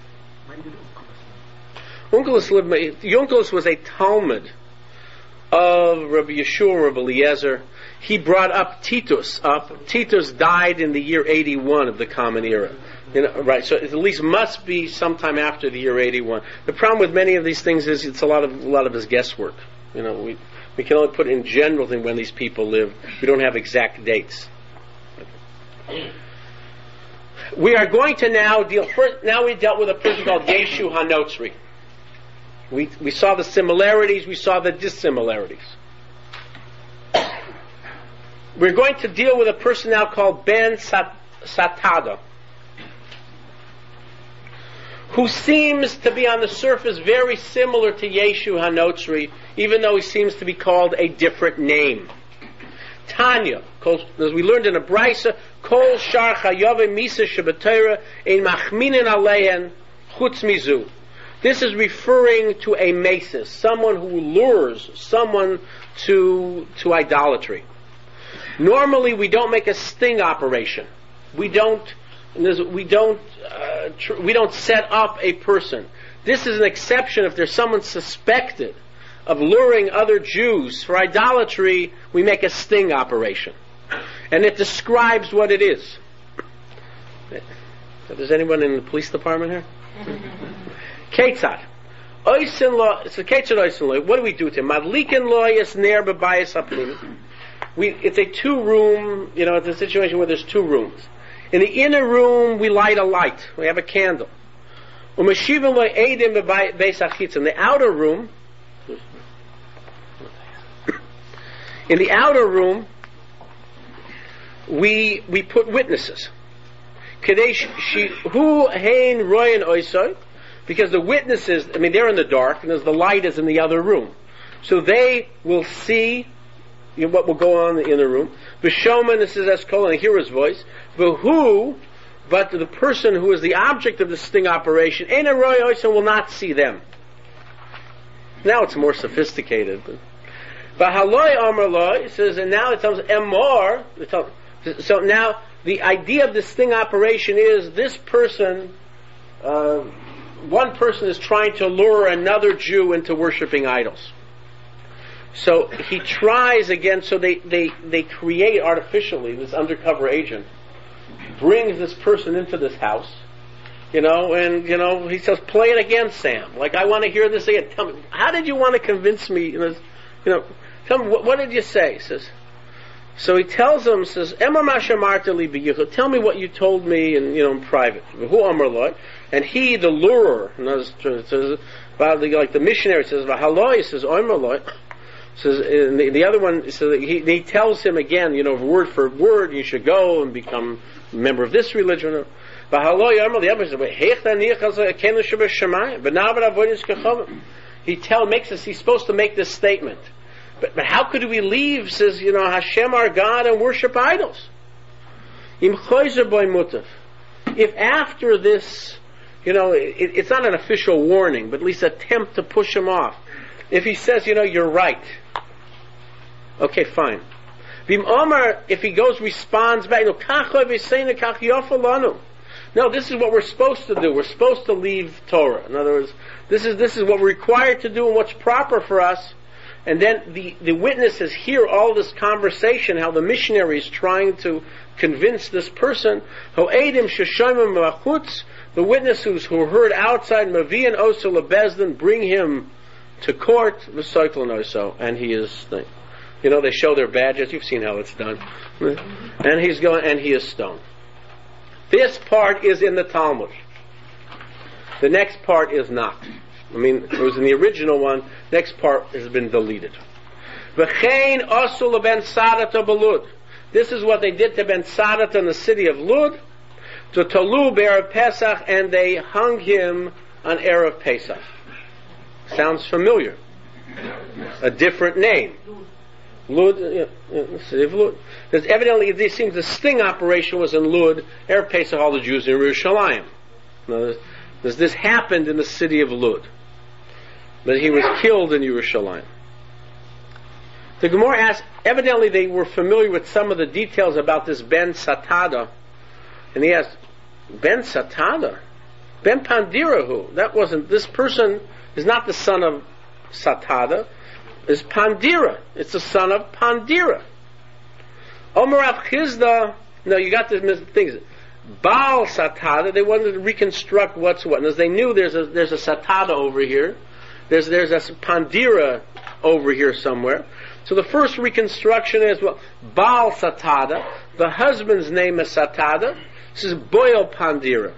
Onkelos was a Talmud of Rabbi Yeshua, Rabbi Eliezer. He brought up Titus. Titus died in the year 81 of the Common Era. Right, so it at least must be sometime after the year 81. The problem with many of these things is it's a lot of his guesswork. We can only put in general thing when these people lived. We don't have exact dates. We are going to now we dealt with a person called Yeshu HaNotzri. We saw the similarities, we saw the dissimilarities. We're going to deal with a person now called Ben Satada, who seems to be on the surface very similar to Yeshu HaNotzri, even though he seems to be called a different name. Tanya, as we learned in a Brisa, Kol Shar Chayave Misa Shabbatera Ein Machminin Aleihen Chutz Mizu. This is referring to a mesis, someone who lures someone to idolatry. Normally, we don't make a sting operation. We don't set up a person. This is an exception. If there's someone suspected of luring other Jews for idolatry, we make a sting operation. And it describes what it is. Is anyone in the police department here? Ketzad. It's a Ketzad Oisin Lo. What do we do to him? Madlikin Lo is ner b'bayis hapnim. It's a 2-room, it's a situation where there's 2 rooms. In the inner room, we light a light. We have a candle. In the outer room, we put witnesses. Because the witnesses, they're in the dark, and the light is in the other room. So they will see what will go on in the inner room. V'shoman, this is Eskol, and hear his voice. But the person who is the object of the sting operation, Ein Roy Oisan, will not see them. Now it's more sophisticated. V'haloi Amar Loi, it says, and now it tells Emor. So now the idea of the sting operation is this person, one person is trying to lure another Jew into worshiping idols. So he tries again, so they create artificially, this undercover agent brings this person into this house, and he says, play it again, Sam. Like, I want to hear this again. Tell me, how did you want to convince me? Tell me, what did you say? He says, so he tells him, says, tell me what you told me in private. And he, the lurer, like the missionary says, he says, says, the other one, so he tells him again, word for word, you should go and become a member of this religion. But he's supposed to make this statement. But how could we leave, says, Hashem our God, and worship idols? If after this, it's not an official warning, but at least attempt to push him off. If he says, you're right, okay, fine. If he responds back, no, this is what we're supposed to do. We're supposed to leave Torah. In other words, this is what we're required to do and what's proper for us. And then the witnesses hear all this conversation, how the missionary is trying to convince this person. The witnesses who heard outside, Mavian Osa Bezdin, bring him to court, and he is, they show their badges. You've seen how it's done. And he is stoned. This part is in the Talmud. The next part is not. It was in the original one. Next part has been deleted. V'chein osul ben Sadata belud. This is what they did to Ben Sadata in the city of Lud. To Talu Erev Pesach, and they hung him on Erev Pesach. Sounds familiar. a different name. Lud, Lud. Because evidently it seems the sting operation was in Lud. Erev Pesach, all the Jews in Yerushalayim. This happened in the city of Lud. But he was killed in Yerushalayim. The Gemara asks, evidently they were familiar with some of the details about this Ben Satada. And he asked, Ben Satada? Ben Pandirahu? That wasn't, this person is not the son of Satada. Is Pandira. It's the son of Pandira. Omer Rav Chizda, no, you got the things. Baal Satada, they wanted to reconstruct what's what. And as they knew there's a Satada over here, there's a Pandira over here somewhere. So the first reconstruction is, well, Baal Satada, the husband's name is Satada. This is Boil Pandaria.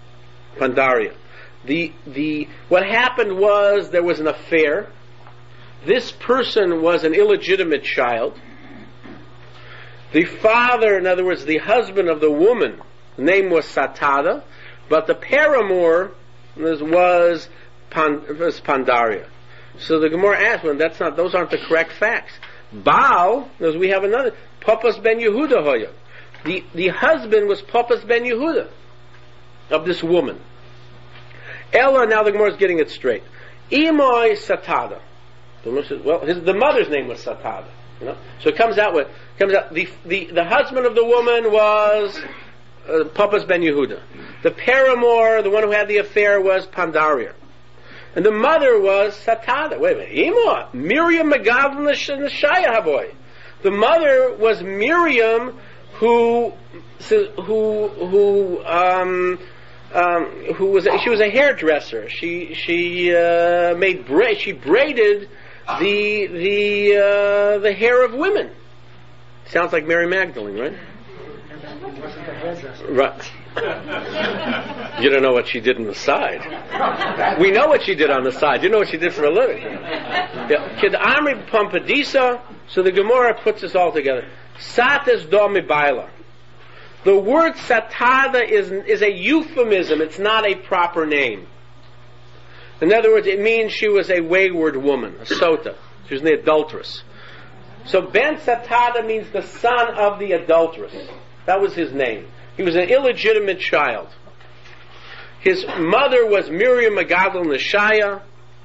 What happened was there was an affair. This person was an illegitimate child. The father, in other words, the husband of the woman, the name was Satada, but the paramour was Pandaria. So the Gemara asked, well, those aren't the correct facts. Baal, as we have another, Papas ben Yehuda hoya. The husband was Papas ben Yehuda of this woman. Ella, now the Gemara is getting it straight. Imoi Satada. The mother's name was Satada. So it comes out the husband of the woman was Papas ben Yehuda. The paramour, the one who had the affair, was Pandaria. And the mother was Satada. Wait a minute. Imoi, Miriam Megavon Neshaya Haboy. The mother was Miriam who was a hairdresser. She braided the hair of women. Sounds like Mary Magdalene, right? Right. You don't know what she did on the side. We know what she did on the side. You know what she did for a living. Kid Amri Pampadisa. So the Gemara puts this all together. Satas domi baila. The word Satada is a euphemism. It's not a proper name. In other words, it means she was a wayward woman, a sota. She was an adulteress. So Ben Satada means the son of the adulteress. That was his name. He was an illegitimate child. His mother was Miriam Megadol Neshaya.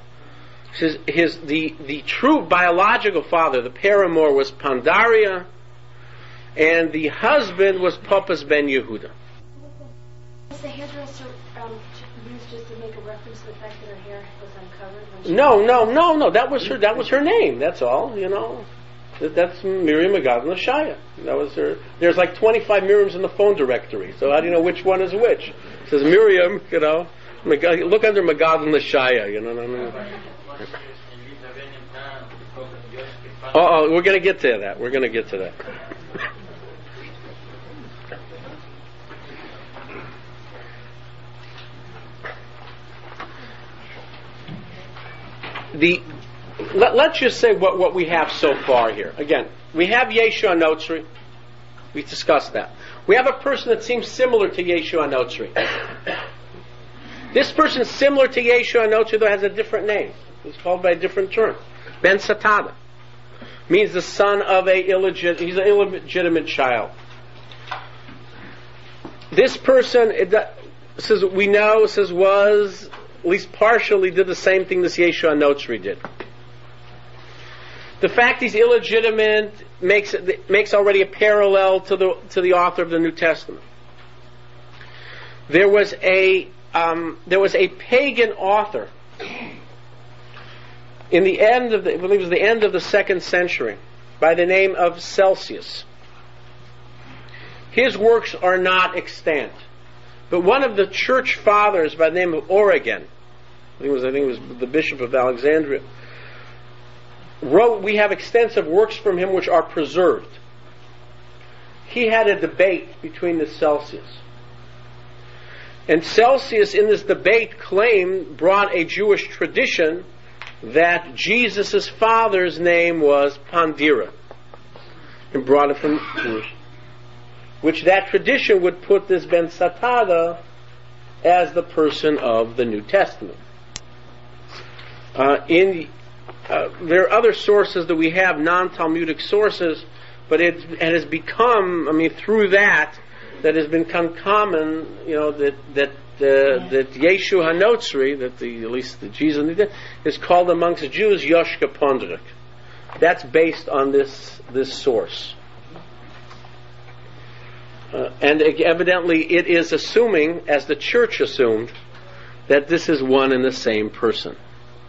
The true biological father, the paramour, was Pandaria, and the husband was Papas ben Yehuda. Was the hairdresser used just to make a reference to the fact that her hair was uncovered? No. That was her name. That's all. That's Miriam Megadol Neshaya. That was her. There's like 25 Miriams in the phone directory. So how do you know which one is which? It says Miriam. Look under Megadol Neshaya. We're going to get to that. Let's just say what we have so far here. Again, we have Yeshua Notzri. We discussed that. We have a person that seems similar to Yeshua Notzri. This person similar to Yeshua Notzri, though, has a different name. He's called by a different term. Ben Satada. Means the son of he's an illegitimate child. This person, was, at least partially, did the same thing this Yeshua Notzri did. The fact he's illegitimate makes already a parallel to the author of the New Testament. There was a pagan author in the end of I believe it was the end of the 2nd century, by the name of Celsius. His works are not extant, but one of the church fathers by the name of Origen, I think it was the Bishop of Alexandria, wrote. We have extensive works from him which are preserved. He had a debate between the Celsius. And Celsius, in this debate, brought a Jewish tradition that Jesus' father's name was Pandira, and brought it from Jewish. Which that tradition would put this Ben Satada as the person of the New Testament. there are other sources that we have, non-Talmudic sources, but it has become, through that has become common, that Yeshu HaNotzri, at least the Jesus is called amongst the Jews Yoshka Pondrik. That's based on this source. And evidently it is assuming, as the church assumed, that this is one and the same person.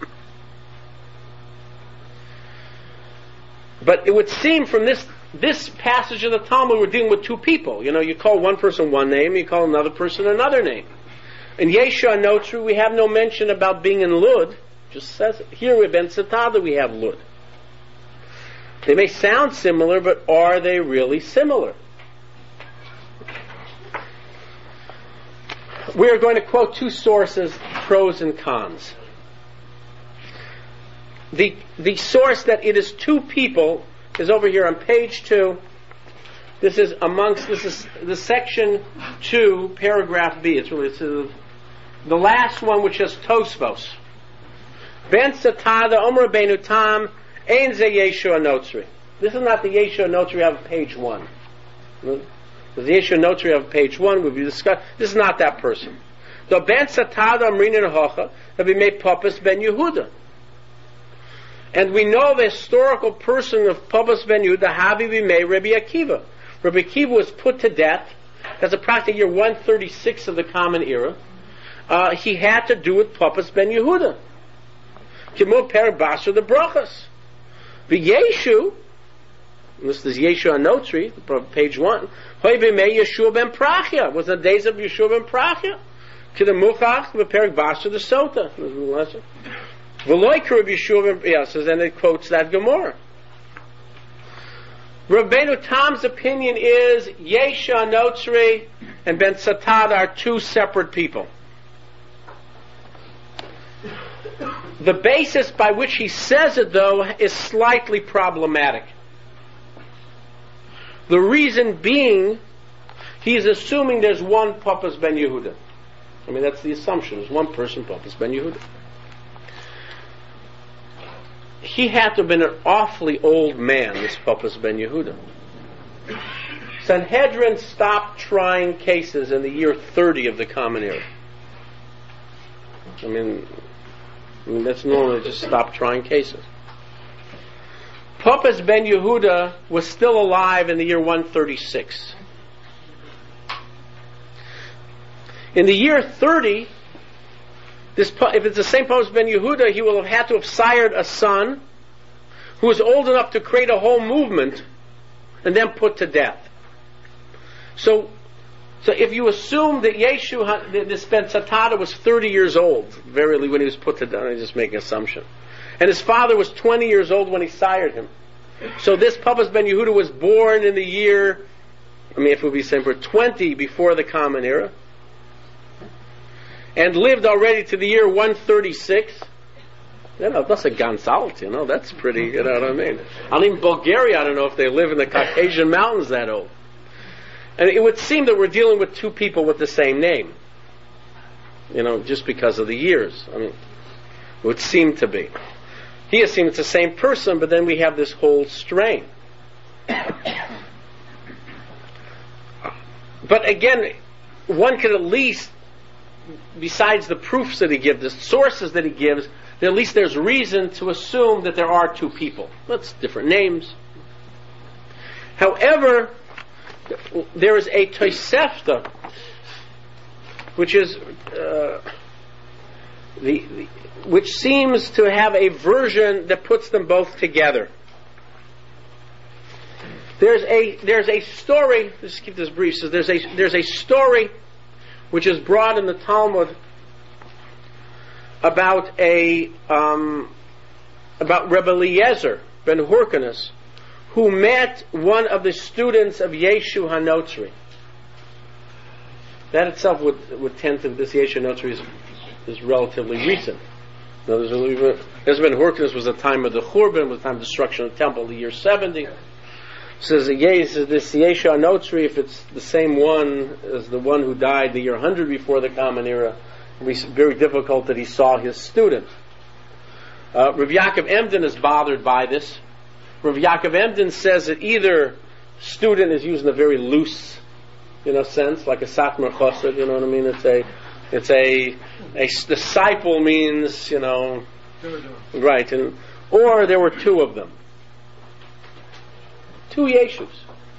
But it would seem from this passage of the Talmud, we're dealing with two people. You call one person one name, you call another person another name. In Yeshu HaNotzri, we have no mention about being in Lud. Just says it. Here with Ben Satada, we have Lud. They may sound similar, but are they really similar? We are going to quote two sources, pros and cons. The source that it is two people is over here on page 2. This is the section 2, paragraph B. It's the last one, which is Tosfos. Ben Satada Omer Rabbeinu Tam Ein Ze Yeshu HaNotzri. This is not the Yeshu HaNotzri of page 1. The Yeshu HaNotzri of page 1 will be discussed. This is not that person. The Ben Satada Amrinin Hocha Rabbi Meir Papas Ben Yehuda. And we know the historical person of Papas Ben Yehuda, Habibi Meir Rabbi Akiva. Rabbi Akiva was put to death. That's approximately year 136 of the Common Era. He had to do with Papas Ben Yehuda. Kimur Per Basra the Brachas. The Yeshu, this is Yeshu HaNotzri, page 1. Hoy b'mei Yeshua ben Prachia. Was the days of Yeshua ben Prachia. Kidemuchach v'perik Basra the Sota. V'loy kerub Yeshua ben, says, and it quotes that Gemara. Rabbeinu Tam's opinion is Yeshu HaNotzri and Ben Satada are two separate people. The basis by which he says it, though, is slightly problematic. The reason being, he is assuming there's one Papas Ben Yehuda. That's the assumption. There's one person, Papas Ben Yehuda. He had to have been an awfully old man, this Papas Ben Yehuda. Sanhedrin stopped trying cases in the year 30 of the Common Era. That's normally just stop trying cases. Papas Ben Yehuda was still alive in the year 136. In the year 30, if it's the same Papas Ben Yehuda, he will have had to have sired a son who was old enough to create a whole movement and then put to death. So if you assume that this Ben Satada was 30 years old, verily, when he was put to death, I just make an assumption. And his father was 20 years old when he sired him. So this Papas Ben Yehuda was born in the year, if it would be same for 20 before the Common Era, and lived already to the year 136. That's a Gonzalt, that's pretty, you know what I mean? In Bulgaria, I don't know if they live in the Caucasian mountains that old. And it would seem that we're dealing with two people with the same name. Just because of the years. It would seem to be. He assumes it's the same person, but then we have this whole strain. But again, one could at least, besides the proofs that he gives, the sources that he gives, at least there's reason to assume that there are two people. That's different names. However, there is a Tosefta, which is which seems to have a version that puts them both together. There's a story. Let's keep this brief. So there's a story which is brought in the Talmud about Rebbe Eliezer ben Hyrcanus, who met one of the students of Yeshu HaNotzri. That itself would tend to this Yeshu HaNotzri is relatively recent. Eliezer ben Hyrcanus was the time of the Churban, was the time of destruction of the temple, the year 70. Says this Yeshu HaNotzri, if it's the same one as the one who died the year 100 before the Common Era, it would be very difficult that he saw his student. Rav Yaakov Emden is bothered by this. Rav Yaakov Emden says that either student is used in a very loose, sense, like a satmar chassid, you know what I mean? It's a disciple means, right, or there were two of them. Two Yeshus.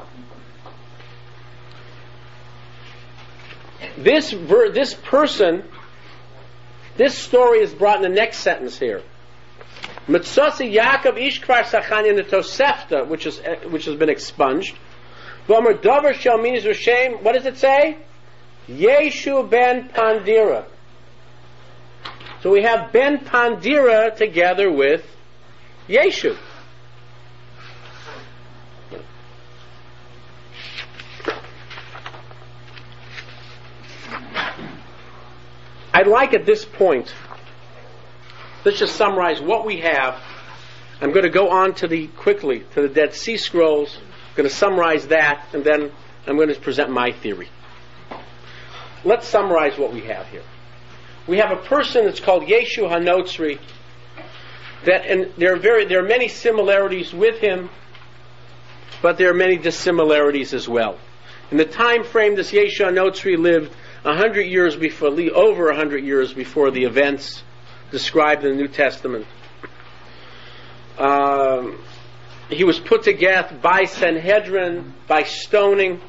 This person, this story is brought in the next sentence here. Mitzasi Yaakov Ishkvar Sachani in the Tosefta, which has been expunged. V'amar Dover Shel Minis Rashem. What does it say? Yeshu ben Pandira. So we have ben Pandira together with Yeshu. I'd like at this point, let's just summarize what we have. I'm going to go on quickly to the Dead Sea Scrolls. I'm going to summarize that, and then I'm going to present my theory. Let's summarize what we have here. We have a person that's called Yeshu HaNotzri, and there are many similarities with him, but there are many dissimilarities as well. In the time frame, this Yeshu HaNotzri lived 100 years before, over 100 years before the events described in the New Testament. He was put to death by Sanhedrin, by stoning.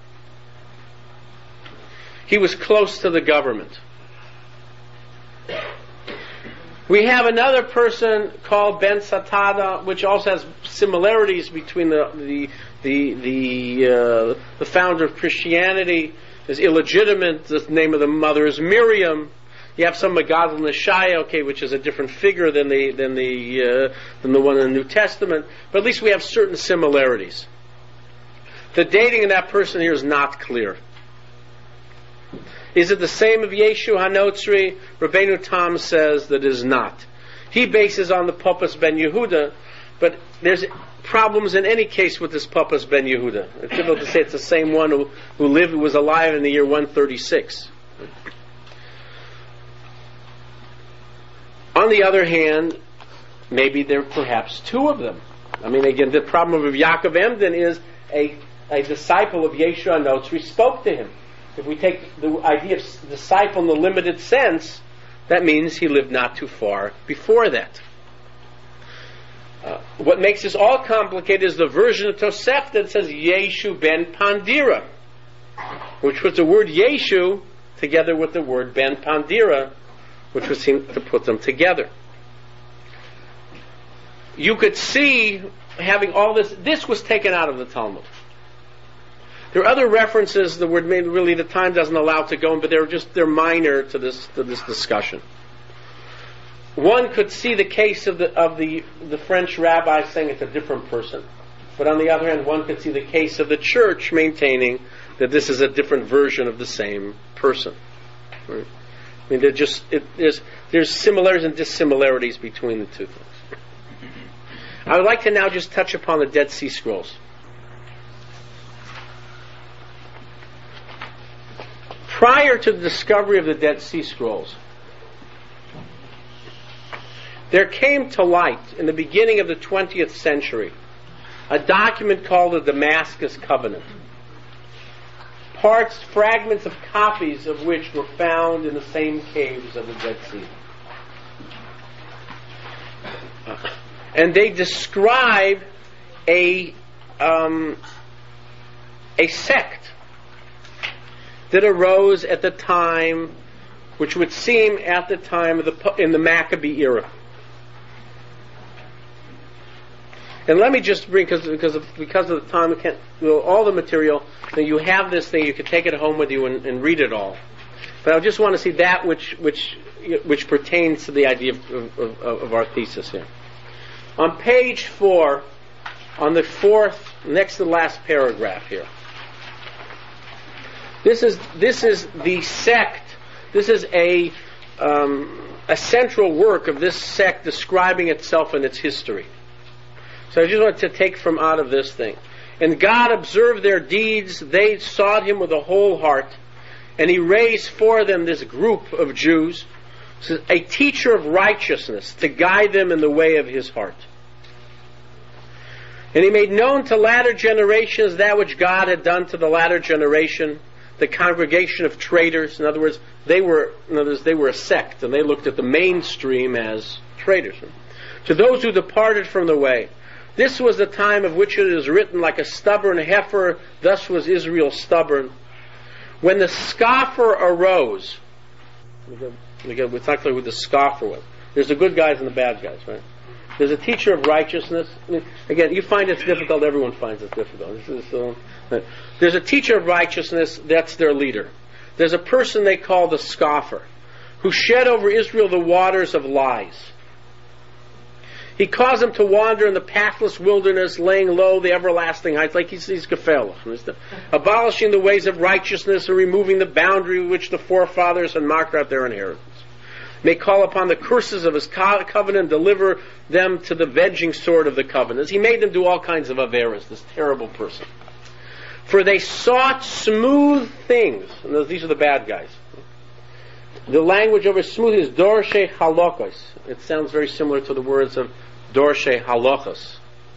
He was close to the government. We have another person called Ben Satada, which also has similarities between the founder of Christianity. Is illegitimate. The name of the mother is Miriam. You have some Megadol Neshaya, which is a different figure than the one in the New Testament. But at least we have certain similarities. The dating of that person here is not clear. Is it the same of Yeshu HaNotzri? Rabbeinu Tam says that it is not. He bases on the Papas ben Yehuda, but there's problems in any case with this Papas ben Yehuda. It's difficult to say it's the same one who was alive in the year 136. On the other hand, maybe there are perhaps two of them. I mean, again, the problem of Yaakov Emden is a disciple of Yeshu HaNotzri spoke to him. If we take the idea of disciple in the limited sense, that means he lived not too far before that. What makes this all complicated is the version of Tosefta that says Yeshu ben Pandira, which was the word Yeshu together with the word ben Pandira, which would seem to put them together. You could see having all this was taken out of the Talmud. There are other references the word maybe really the time doesn't allow to go in, but they're minor to this discussion. One could see the case of the French rabbi saying it's a different person. But on the other hand, one could see the case of the church maintaining that this is a different version of the same person. Right? I mean, there's similarities and dissimilarities between the two things. I would like to now just touch upon the Dead Sea Scrolls. Prior to the discovery of the Dead Sea Scrolls, there came to light in the beginning of the 20th century a document called the Damascus Covenant. Fragments of copies of which were found in the same caves of the Dead Sea. And they describe a sect that arose at the time, which would seem at the time of in the Maccabee era. And let me just bring, because of the time, we can't all the material. Then you have this thing; you can take it home with you and read it all. But I just want to see that which pertains to the idea of our thesis here. On page 4, on the fourth, next to the last paragraph here. This is the sect. This is a central work of this sect describing itself and its history. So I just want to take from out of this thing. And God observed their deeds. They sought Him with a whole heart. And He raised for them this group of Jews, It says, a teacher of righteousness to guide them in the way of his heart. And he made known to latter generations that which God had done to the latter generation, the congregation of traitors. In other words, they were a sect, and they looked at the mainstream as traitors. To those who departed from the way. This was the time of which it is written, like a stubborn heifer, thus was Israel stubborn. When the scoffer arose, we're talking with the scoffer one. There's the good guys and the bad guys, right? There's a teacher of righteousness. Again, you find it's difficult, everyone finds it difficult. There's a teacher of righteousness, that's their leader. There's a person they call the scoffer, who shed over Israel the waters of lies. He caused them to wander in the pathless wilderness, laying low the everlasting heights, like he's Gefelach, abolishing the ways of righteousness and removing the boundary with which the forefathers had marked out their inheritance. May call upon the curses of his covenant and deliver them to the venging sword of the covenants. He made them do all kinds of averas, this terrible person. For they sought smooth things. And these are the bad guys. The language of smooth is dorshe halokos. It sounds very similar to the words of dorshe halachos.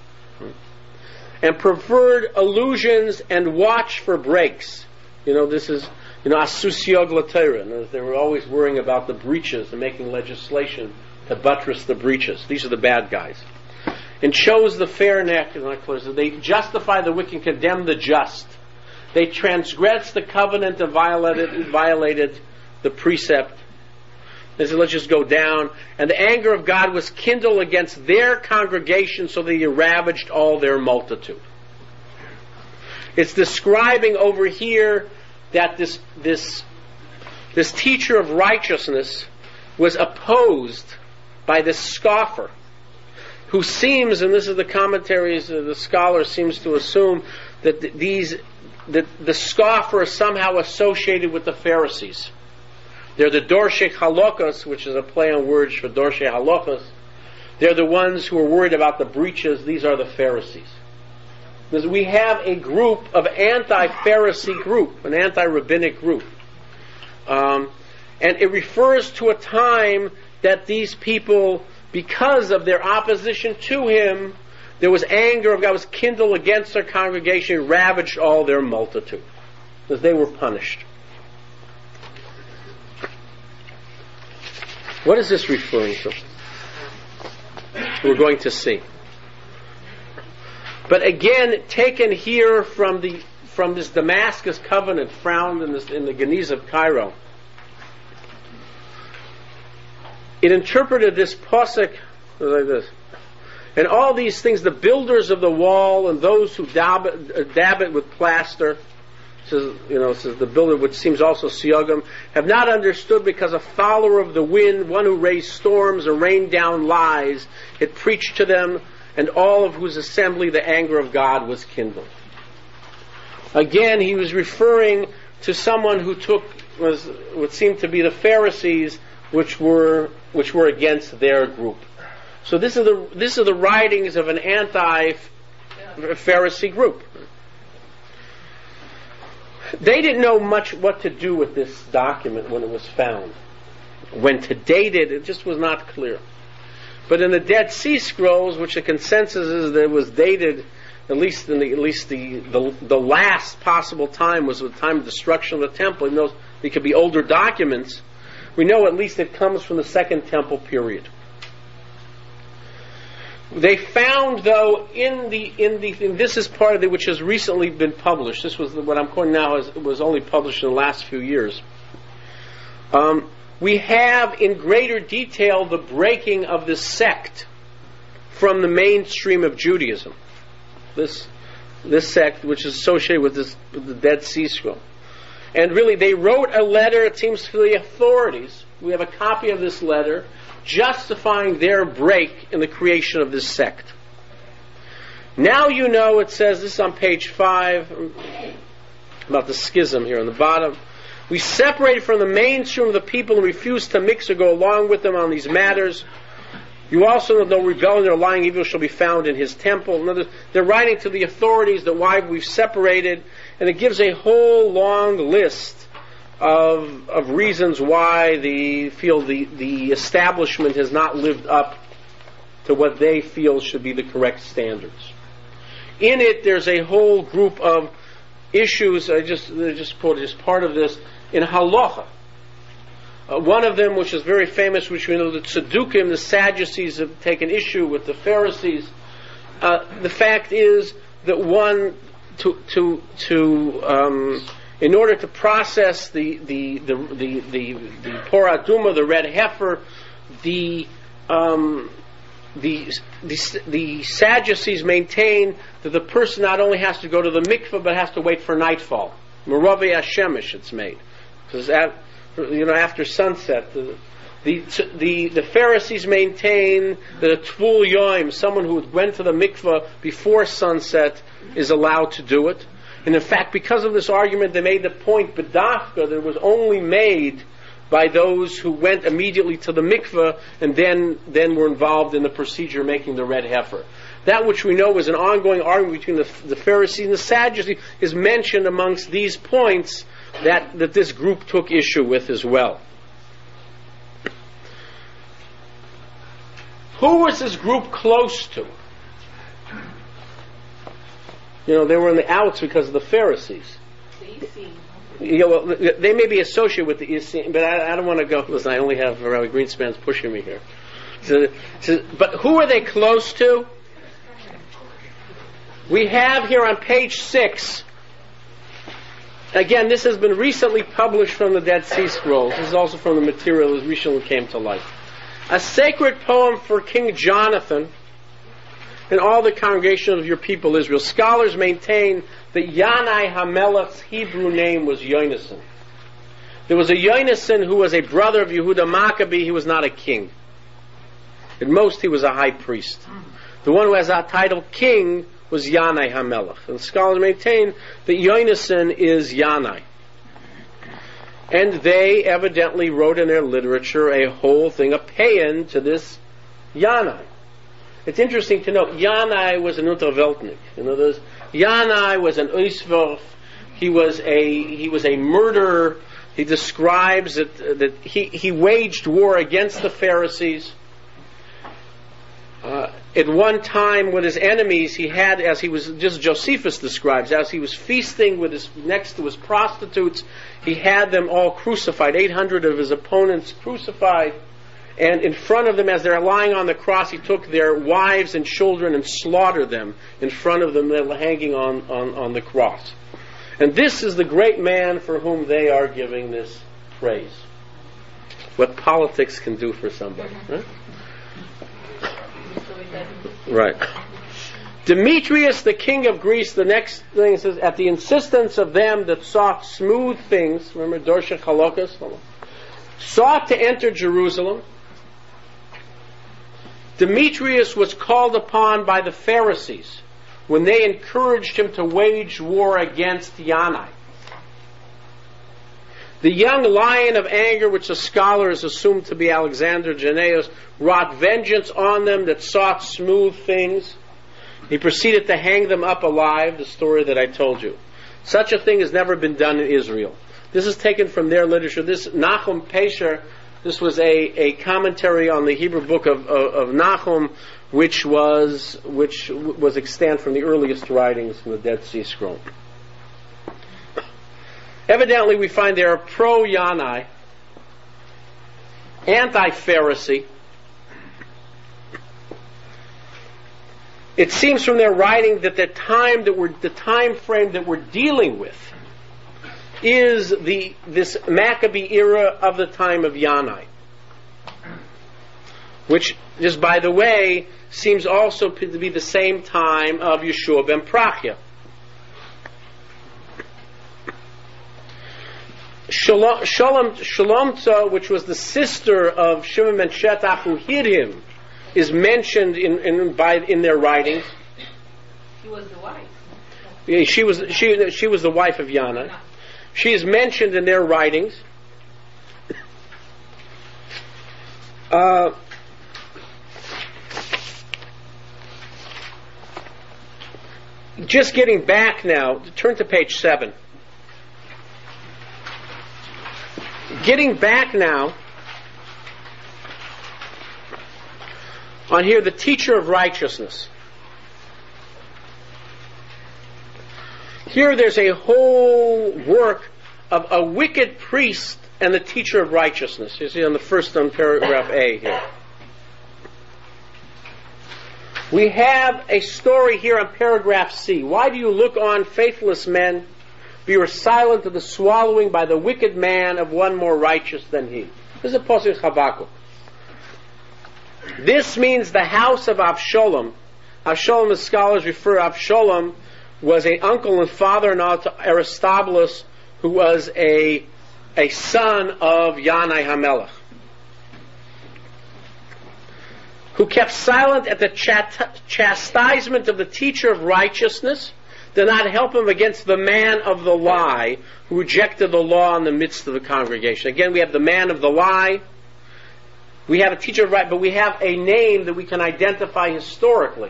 And preferred allusions and watch for breaks. This is, asusiog latera. They were always worrying about the breaches and making legislation to buttress the breaches. These are the bad guys. And chose the fair neck. They justify the wicked and condemn the just. They transgressed the covenant and violated the precept. They said, let's just go down. And the anger of God was kindled against their congregation, so that he ravaged all their multitude. It's describing over here that this teacher of righteousness was opposed by this scoffer, who seems, and this is the commentaries, the scholar seems to assume that the scoffer is somehow associated with the Pharisees. They're the Dorshe Halokos, which is a play on words for Dorshe Halokos. They're the ones who are worried about the breaches. These are the Pharisees. Because we have a group of anti-Pharisee group, an anti-rabbinic group. And it refers to a time that these people, because of their opposition to him, there was anger of God was kindled against their congregation, ravaged all their multitude. Because they were punished. What is this referring to? We're going to see. But again, taken here from this Damascus covenant found in the Geniza of Cairo, it interpreted this pasuk like this. And all these things, the builders of the wall and those who dab it with plaster, says the builder, which seems also Siogam, have not understood, because a follower of the wind, one who raised storms and rained down lies, had preached to them, and all of whose assembly the anger of God was kindled. Again, he was referring to someone who was what seemed to be the Pharisees, which were against their group. So this is the writings of an anti-Pharisee group. They didn't know much what to do with this document when it was found. When to date it just was not clear. But in the Dead Sea Scrolls, which the consensus is that it was dated at least the last possible time was the time of destruction of the temple. Even though they could be older documents, we know at least it comes from the Second Temple period. They found, though, in this is part of it which has recently been published. This was what I'm quoting now. It was only published in the last few years. We have in greater detail the breaking of this sect from the mainstream of Judaism. This sect, which is associated with the Dead Sea Scroll, and really they wrote a letter. It seems to the authorities. We have a copy of this letter, justifying their break in the creation of this sect. Now it says, this is on page 5, about the schism here on the bottom. We separated from the mainstream of the people and refused to mix or go along with them on these matters. You also know no rebellion or lying evil shall be found in his temple. They're writing to the authorities that why we've separated, and it gives a whole long list of reasons why they feel the establishment has not lived up to what they feel should be the correct standards. In it, there's a whole group of issues. I just quoted just part of this in halacha. One of them, which is very famous, which we know, the Tzaddukim, the Sadducees, have taken issue with the Pharisees. The fact is that one, in order to process the Porah Adumah, the red heifer, the Sadducees maintain that the person not only has to go to the mikveh but has to wait for nightfall. Meravei Hashemish, it's made, because after sunset. The Pharisees maintain that a Tvul Yoim, someone who went to the mikveh before sunset, is allowed to do it. And in fact, because of this argument, they made the point, B'dafka, that it was only made by those who went immediately to the mikveh and then were involved in the procedure of making the red heifer. That which we know was an ongoing argument between the Pharisees and the Sadducees is mentioned amongst these points that this group took issue with as well. Who was this group close to? They were in the outs because of the Pharisees. They may be associated with the Essene, but I don't want to go. Listen, I only have Rabbi Greenspan's pushing me here. But who are they close to? We have here on page 6. Again, this has been recently published from the Dead Sea Scrolls. This is also from the material that recently came to light. A sacred poem for King Jonathan and all the congregation of your people Israel. Scholars maintain that Yanai HaMelech's Hebrew name was Yonasan. There was a Yonasan who was a brother of Yehuda Maccabee. He was not a king. At most, he was a high priest. The one who has that title, king, was Yanai HaMelech. And scholars maintain that Yonasan is Yanai. And they evidently wrote in their literature a whole thing, a paean to this Yanai. It's interesting to note, Yanai was an Unterweltnik. Yanai was an Oisverf. He was a murderer. He describes that he waged war against the Pharisees. At one time with his enemies, he had, as he was, just Josephus describes, as he was feasting next to his prostitutes, he had them all crucified, 800 of his opponents crucified, and in front of them, as they're lying on the cross, he took their wives and children and slaughtered them in front of them. They were hanging on the cross. And this is the great man for whom they are giving this praise. What politics can do for somebody, right? Right. Demetrius, the king of Greece, the next thing says, at the insistence of them that sought smooth things, remember Dorsha Chalokas, sought to enter Jerusalem. Demetrius was called upon by the Pharisees when they encouraged him to wage war against Yanai. The young lion of anger, which the scholars assumed to be Alexander Jannaeus, wrought vengeance on them that sought smooth things. He proceeded to hang them up alive, the story that I told you. Such a thing has never been done in Israel. This is taken from their literature. This Nahum Pesher, this was a commentary on the Hebrew book of Nahum, which was extant from the earliest writings from the Dead Sea Scroll. Evidently, we find they are pro-Yanai, anti-Pharisee. It seems from their writing that the time frame that we're dealing with is this Maccabee era of the time of Yanai, which, just by the way, seems also to be the same time of Yeshua ben Prachia. Shalomta, which was the sister of Shimon ben Shetach who hid him, is mentioned in their writings. She was the wife. Yeah, she was the wife of Yanai. She is mentioned in their writings. Just getting back now, turn to page 7. Getting back now on here, the teacher of righteousness. Here there's a whole work of a wicked priest and the teacher of righteousness. You see on the first on paragraph A here. We have a story here on paragraph C. Why do you look on, faithless men? You are silent to the swallowing by the wicked man of one more righteous than he. This is a Pasuk Habakkuk. This means the house of Avshalom. Avshalom, as scholars refer, Avshalom was an uncle and father-in-law to Aristobulus, who was a son of Yanai HaMelech, who kept silent at the chastisement of the teacher of righteousness, did not help him against the man of the lie, who rejected the law in the midst of the congregation. Again, we have the man of the lie, we have a teacher of right, but we have a name that we can identify historically.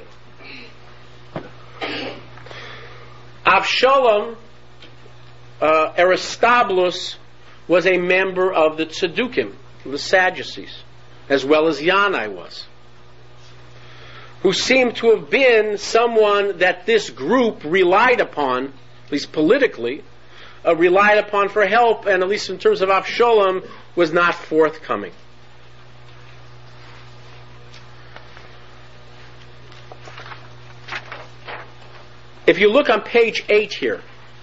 Avshalom, Aristobulus, was a member of the Tzedukim, the Sadducees, as well as Yanai was, who seemed to have been someone that this group relied upon, at least politically, relied upon for help, and at least in terms of Avshalom, was not forthcoming. If you look on page 8 here,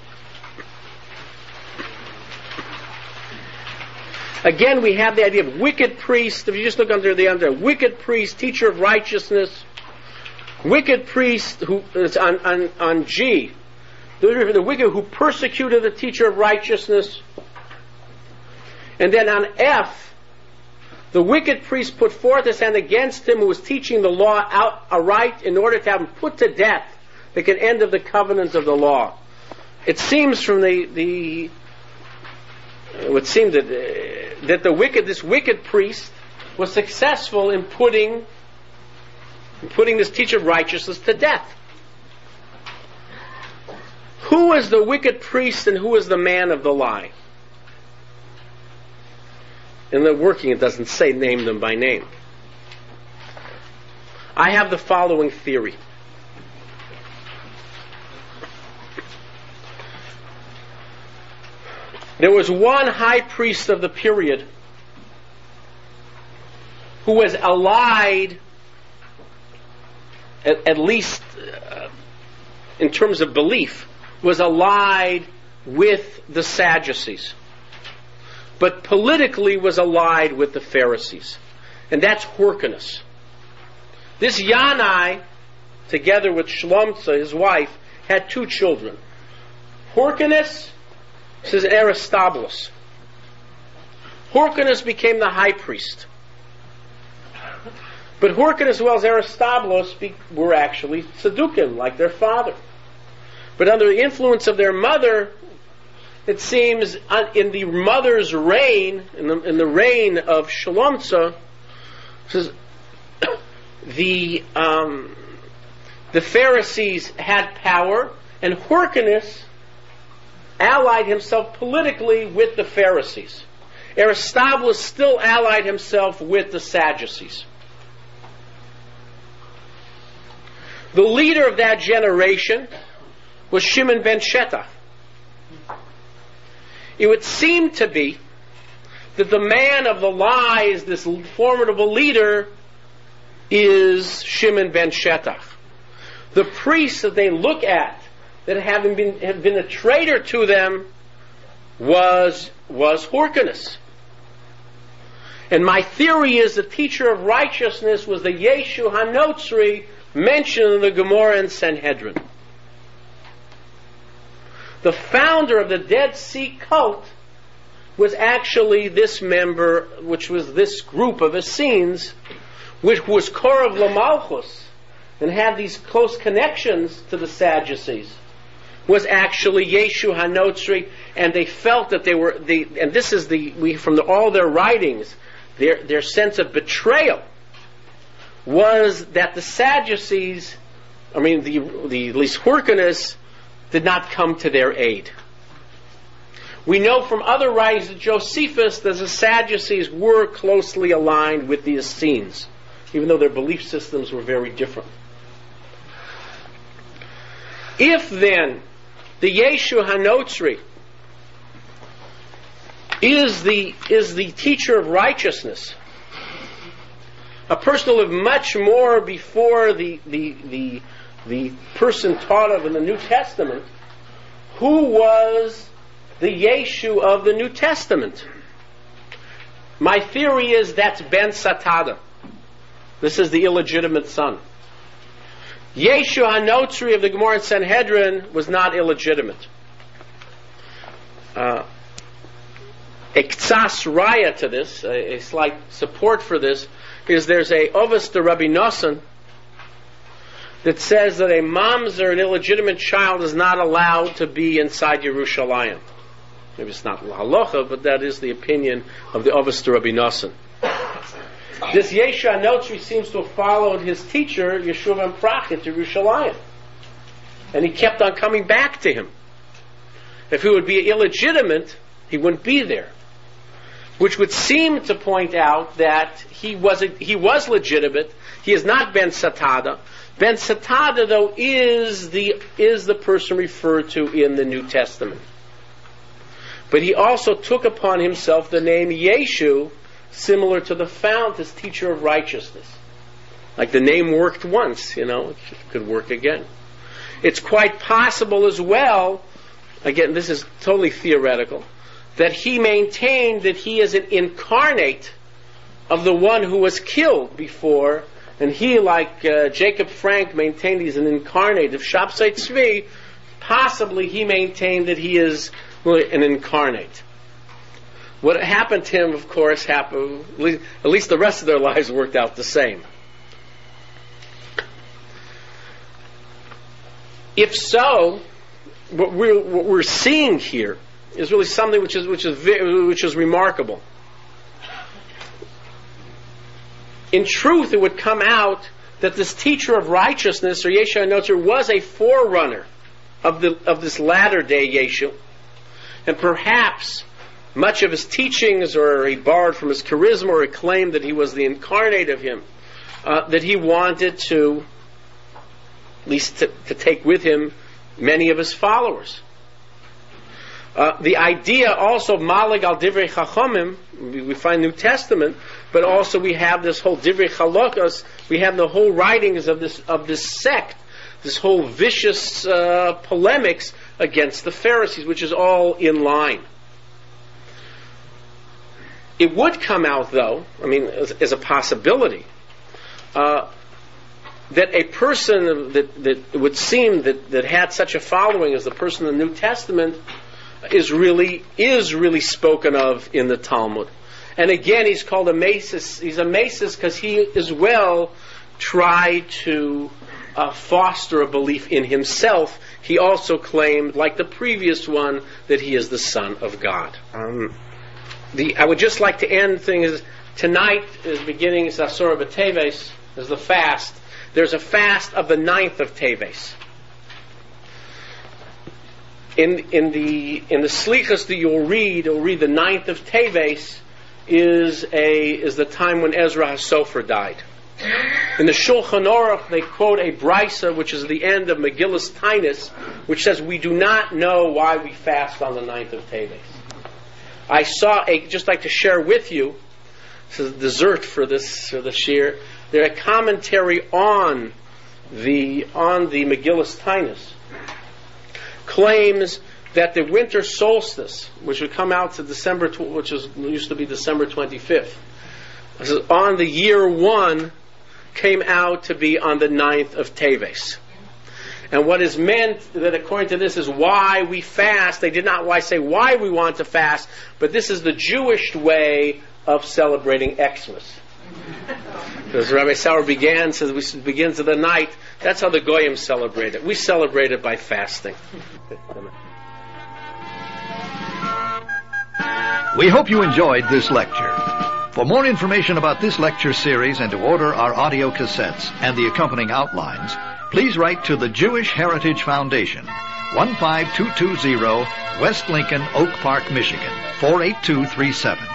again we have the idea of wicked priest. If you just look under wicked priest, teacher of righteousness, wicked priest who is on G, the wicked who persecuted the teacher of righteousness, and then on F, the wicked priest put forth his hand against him who was teaching the law aright in order to have him put to death, like an end of the covenant of the law. It seems from it would seem that this wicked priest was successful in putting this teacher of righteousness to death. Who is the wicked priest and who is the man of the lie? In the working, it doesn't say name them by name. I have the following theory. There was one high priest of the period who was allied, at least in terms of belief, was allied with the Sadducees, but politically was allied with the Pharisees. And that's Hyrcanus. This Yanai, together with Shlomtza, his wife, had 2 children. Hyrcanus, this is Aristobulus. Hyrcanus became the high priest. But Hyrcanus as well as Aristobulus were actually Tzedukim, like their father. But under the influence of their mother, it seems in the mother's reign, in the reign of Shlomtza, the Pharisees had power, and Hyrcanus allied himself politically with the Pharisees. Aristobulus still allied himself with the Sadducees. The leader of that generation was Shimon ben Shetach. It would seem to be that the man of the lies, this formidable leader, is Shimon ben Shetach. The priest that they look at, that had been a traitor to them, was Hyrcanus. And my theory is the teacher of righteousness was the Yeshu HaNotzri mentioned in the Gemara and Sanhedrin. The founder of the Dead Sea cult was actually this member, which was this group of Essenes, which was Korav Lamalchus, and had these close connections to the Sadducees, was actually Yeshu HaNotzri, and they felt that they were and this is from all their writings, their sense of betrayal was that the Sadducees, at least Hyrcanus, did not come to their aid. We know from other writings that Josephus, that the Sadducees were closely aligned with the Essenes, even though their belief systems were very different. If then the Yeshu HaNotzri is the teacher of righteousness, a person who lived much more before the person taught of in the New Testament, who was the Yeshu of the New Testament? My theory is that's Ben Satada. This is the illegitimate son. Yeshu HaNotzri of the Gemara and Sanhedrin was not illegitimate. A ktsas raya to this, a slight support for this, is there's a Ovos de Rabbi Nosson that says that a mamzer, an illegitimate child, is not allowed to be inside Yerushalayim. Maybe it's not halacha, but that is the opinion of the Ovos de Rabbi Nosson. This Yeshu HaNotzri seems to have followed his teacher, Yeshua Prach, to Yerushalayim. And he kept on coming back to him. If he would be illegitimate, he wouldn't be there. Which would seem to point out that he was legitimate. He is not Ben Satada. Ben Satada, though, is the person referred to in the New Testament. But he also took upon himself the name Yeshu, similar to the fount as teacher of righteousness. Like the name worked once, it could work again. It's quite possible as well, again, this is totally theoretical, that he maintained that he is an incarnate of the one who was killed before, and he, like Jacob Frank, maintained he's an incarnate of Shapsai Tzvi. Possibly he maintained that he is an incarnate. What happened to him, of course, happened, at least the rest of their lives worked out the same. If so, what we're seeing here is really something which is remarkable. In truth, it would come out that this teacher of righteousness, or Yeshu HaNotzri, was a forerunner of this latter day Yeshu, and perhaps much of his teachings, or he borrowed from his charisma, or he claimed that he was the incarnate of him, that he wanted to, at least to take with him many of his followers. The idea also of Malig al Divrei Chachamim, we find New Testament, but also we have this whole Divrei Chalokas, we have the whole writings of this sect, this whole vicious polemics against the Pharisees, which is all in line. It would come out, though, as a possibility, that a person that would seem that had such a following as the person in the New Testament is really spoken of in the Talmud. And again, he's called a Mesis. He's a Mesis because he as well tried to foster a belief in himself. He also claimed, like the previous one, that he is the Son of God. I would just like to end things. Tonight is beginning Asura B'Teves, is the fast. There's a fast of the 9th of Teves. In the Slichas that you'll read the 9th of Teves is the time when Ezra HaSofer died. In the Shulchan Aruch they quote a brisa, which is the end of Megillas Tainus, which says we do not know why we fast on the 9th of Teves. I saw just like to share with you, this is dessert for the shir. There's a commentary on the Megillas Tainus claims that the winter solstice, which would come out to December, used to be December 25th, on the year 1, came out to be on the 9th of Teves. And what is meant, that according to this, is why we fast. They did not say why we want to fast, but this is the Jewish way of celebrating Xmas. As Rabbi Sauer says, we begin to the night. That's how the Goyim celebrate it. We celebrate it by fasting. We hope you enjoyed this lecture. For more information about this lecture series and to order our audio cassettes and the accompanying outlines, please write to the Jewish Heritage Foundation, 15220 West Lincoln, Oak Park, Michigan, 48237.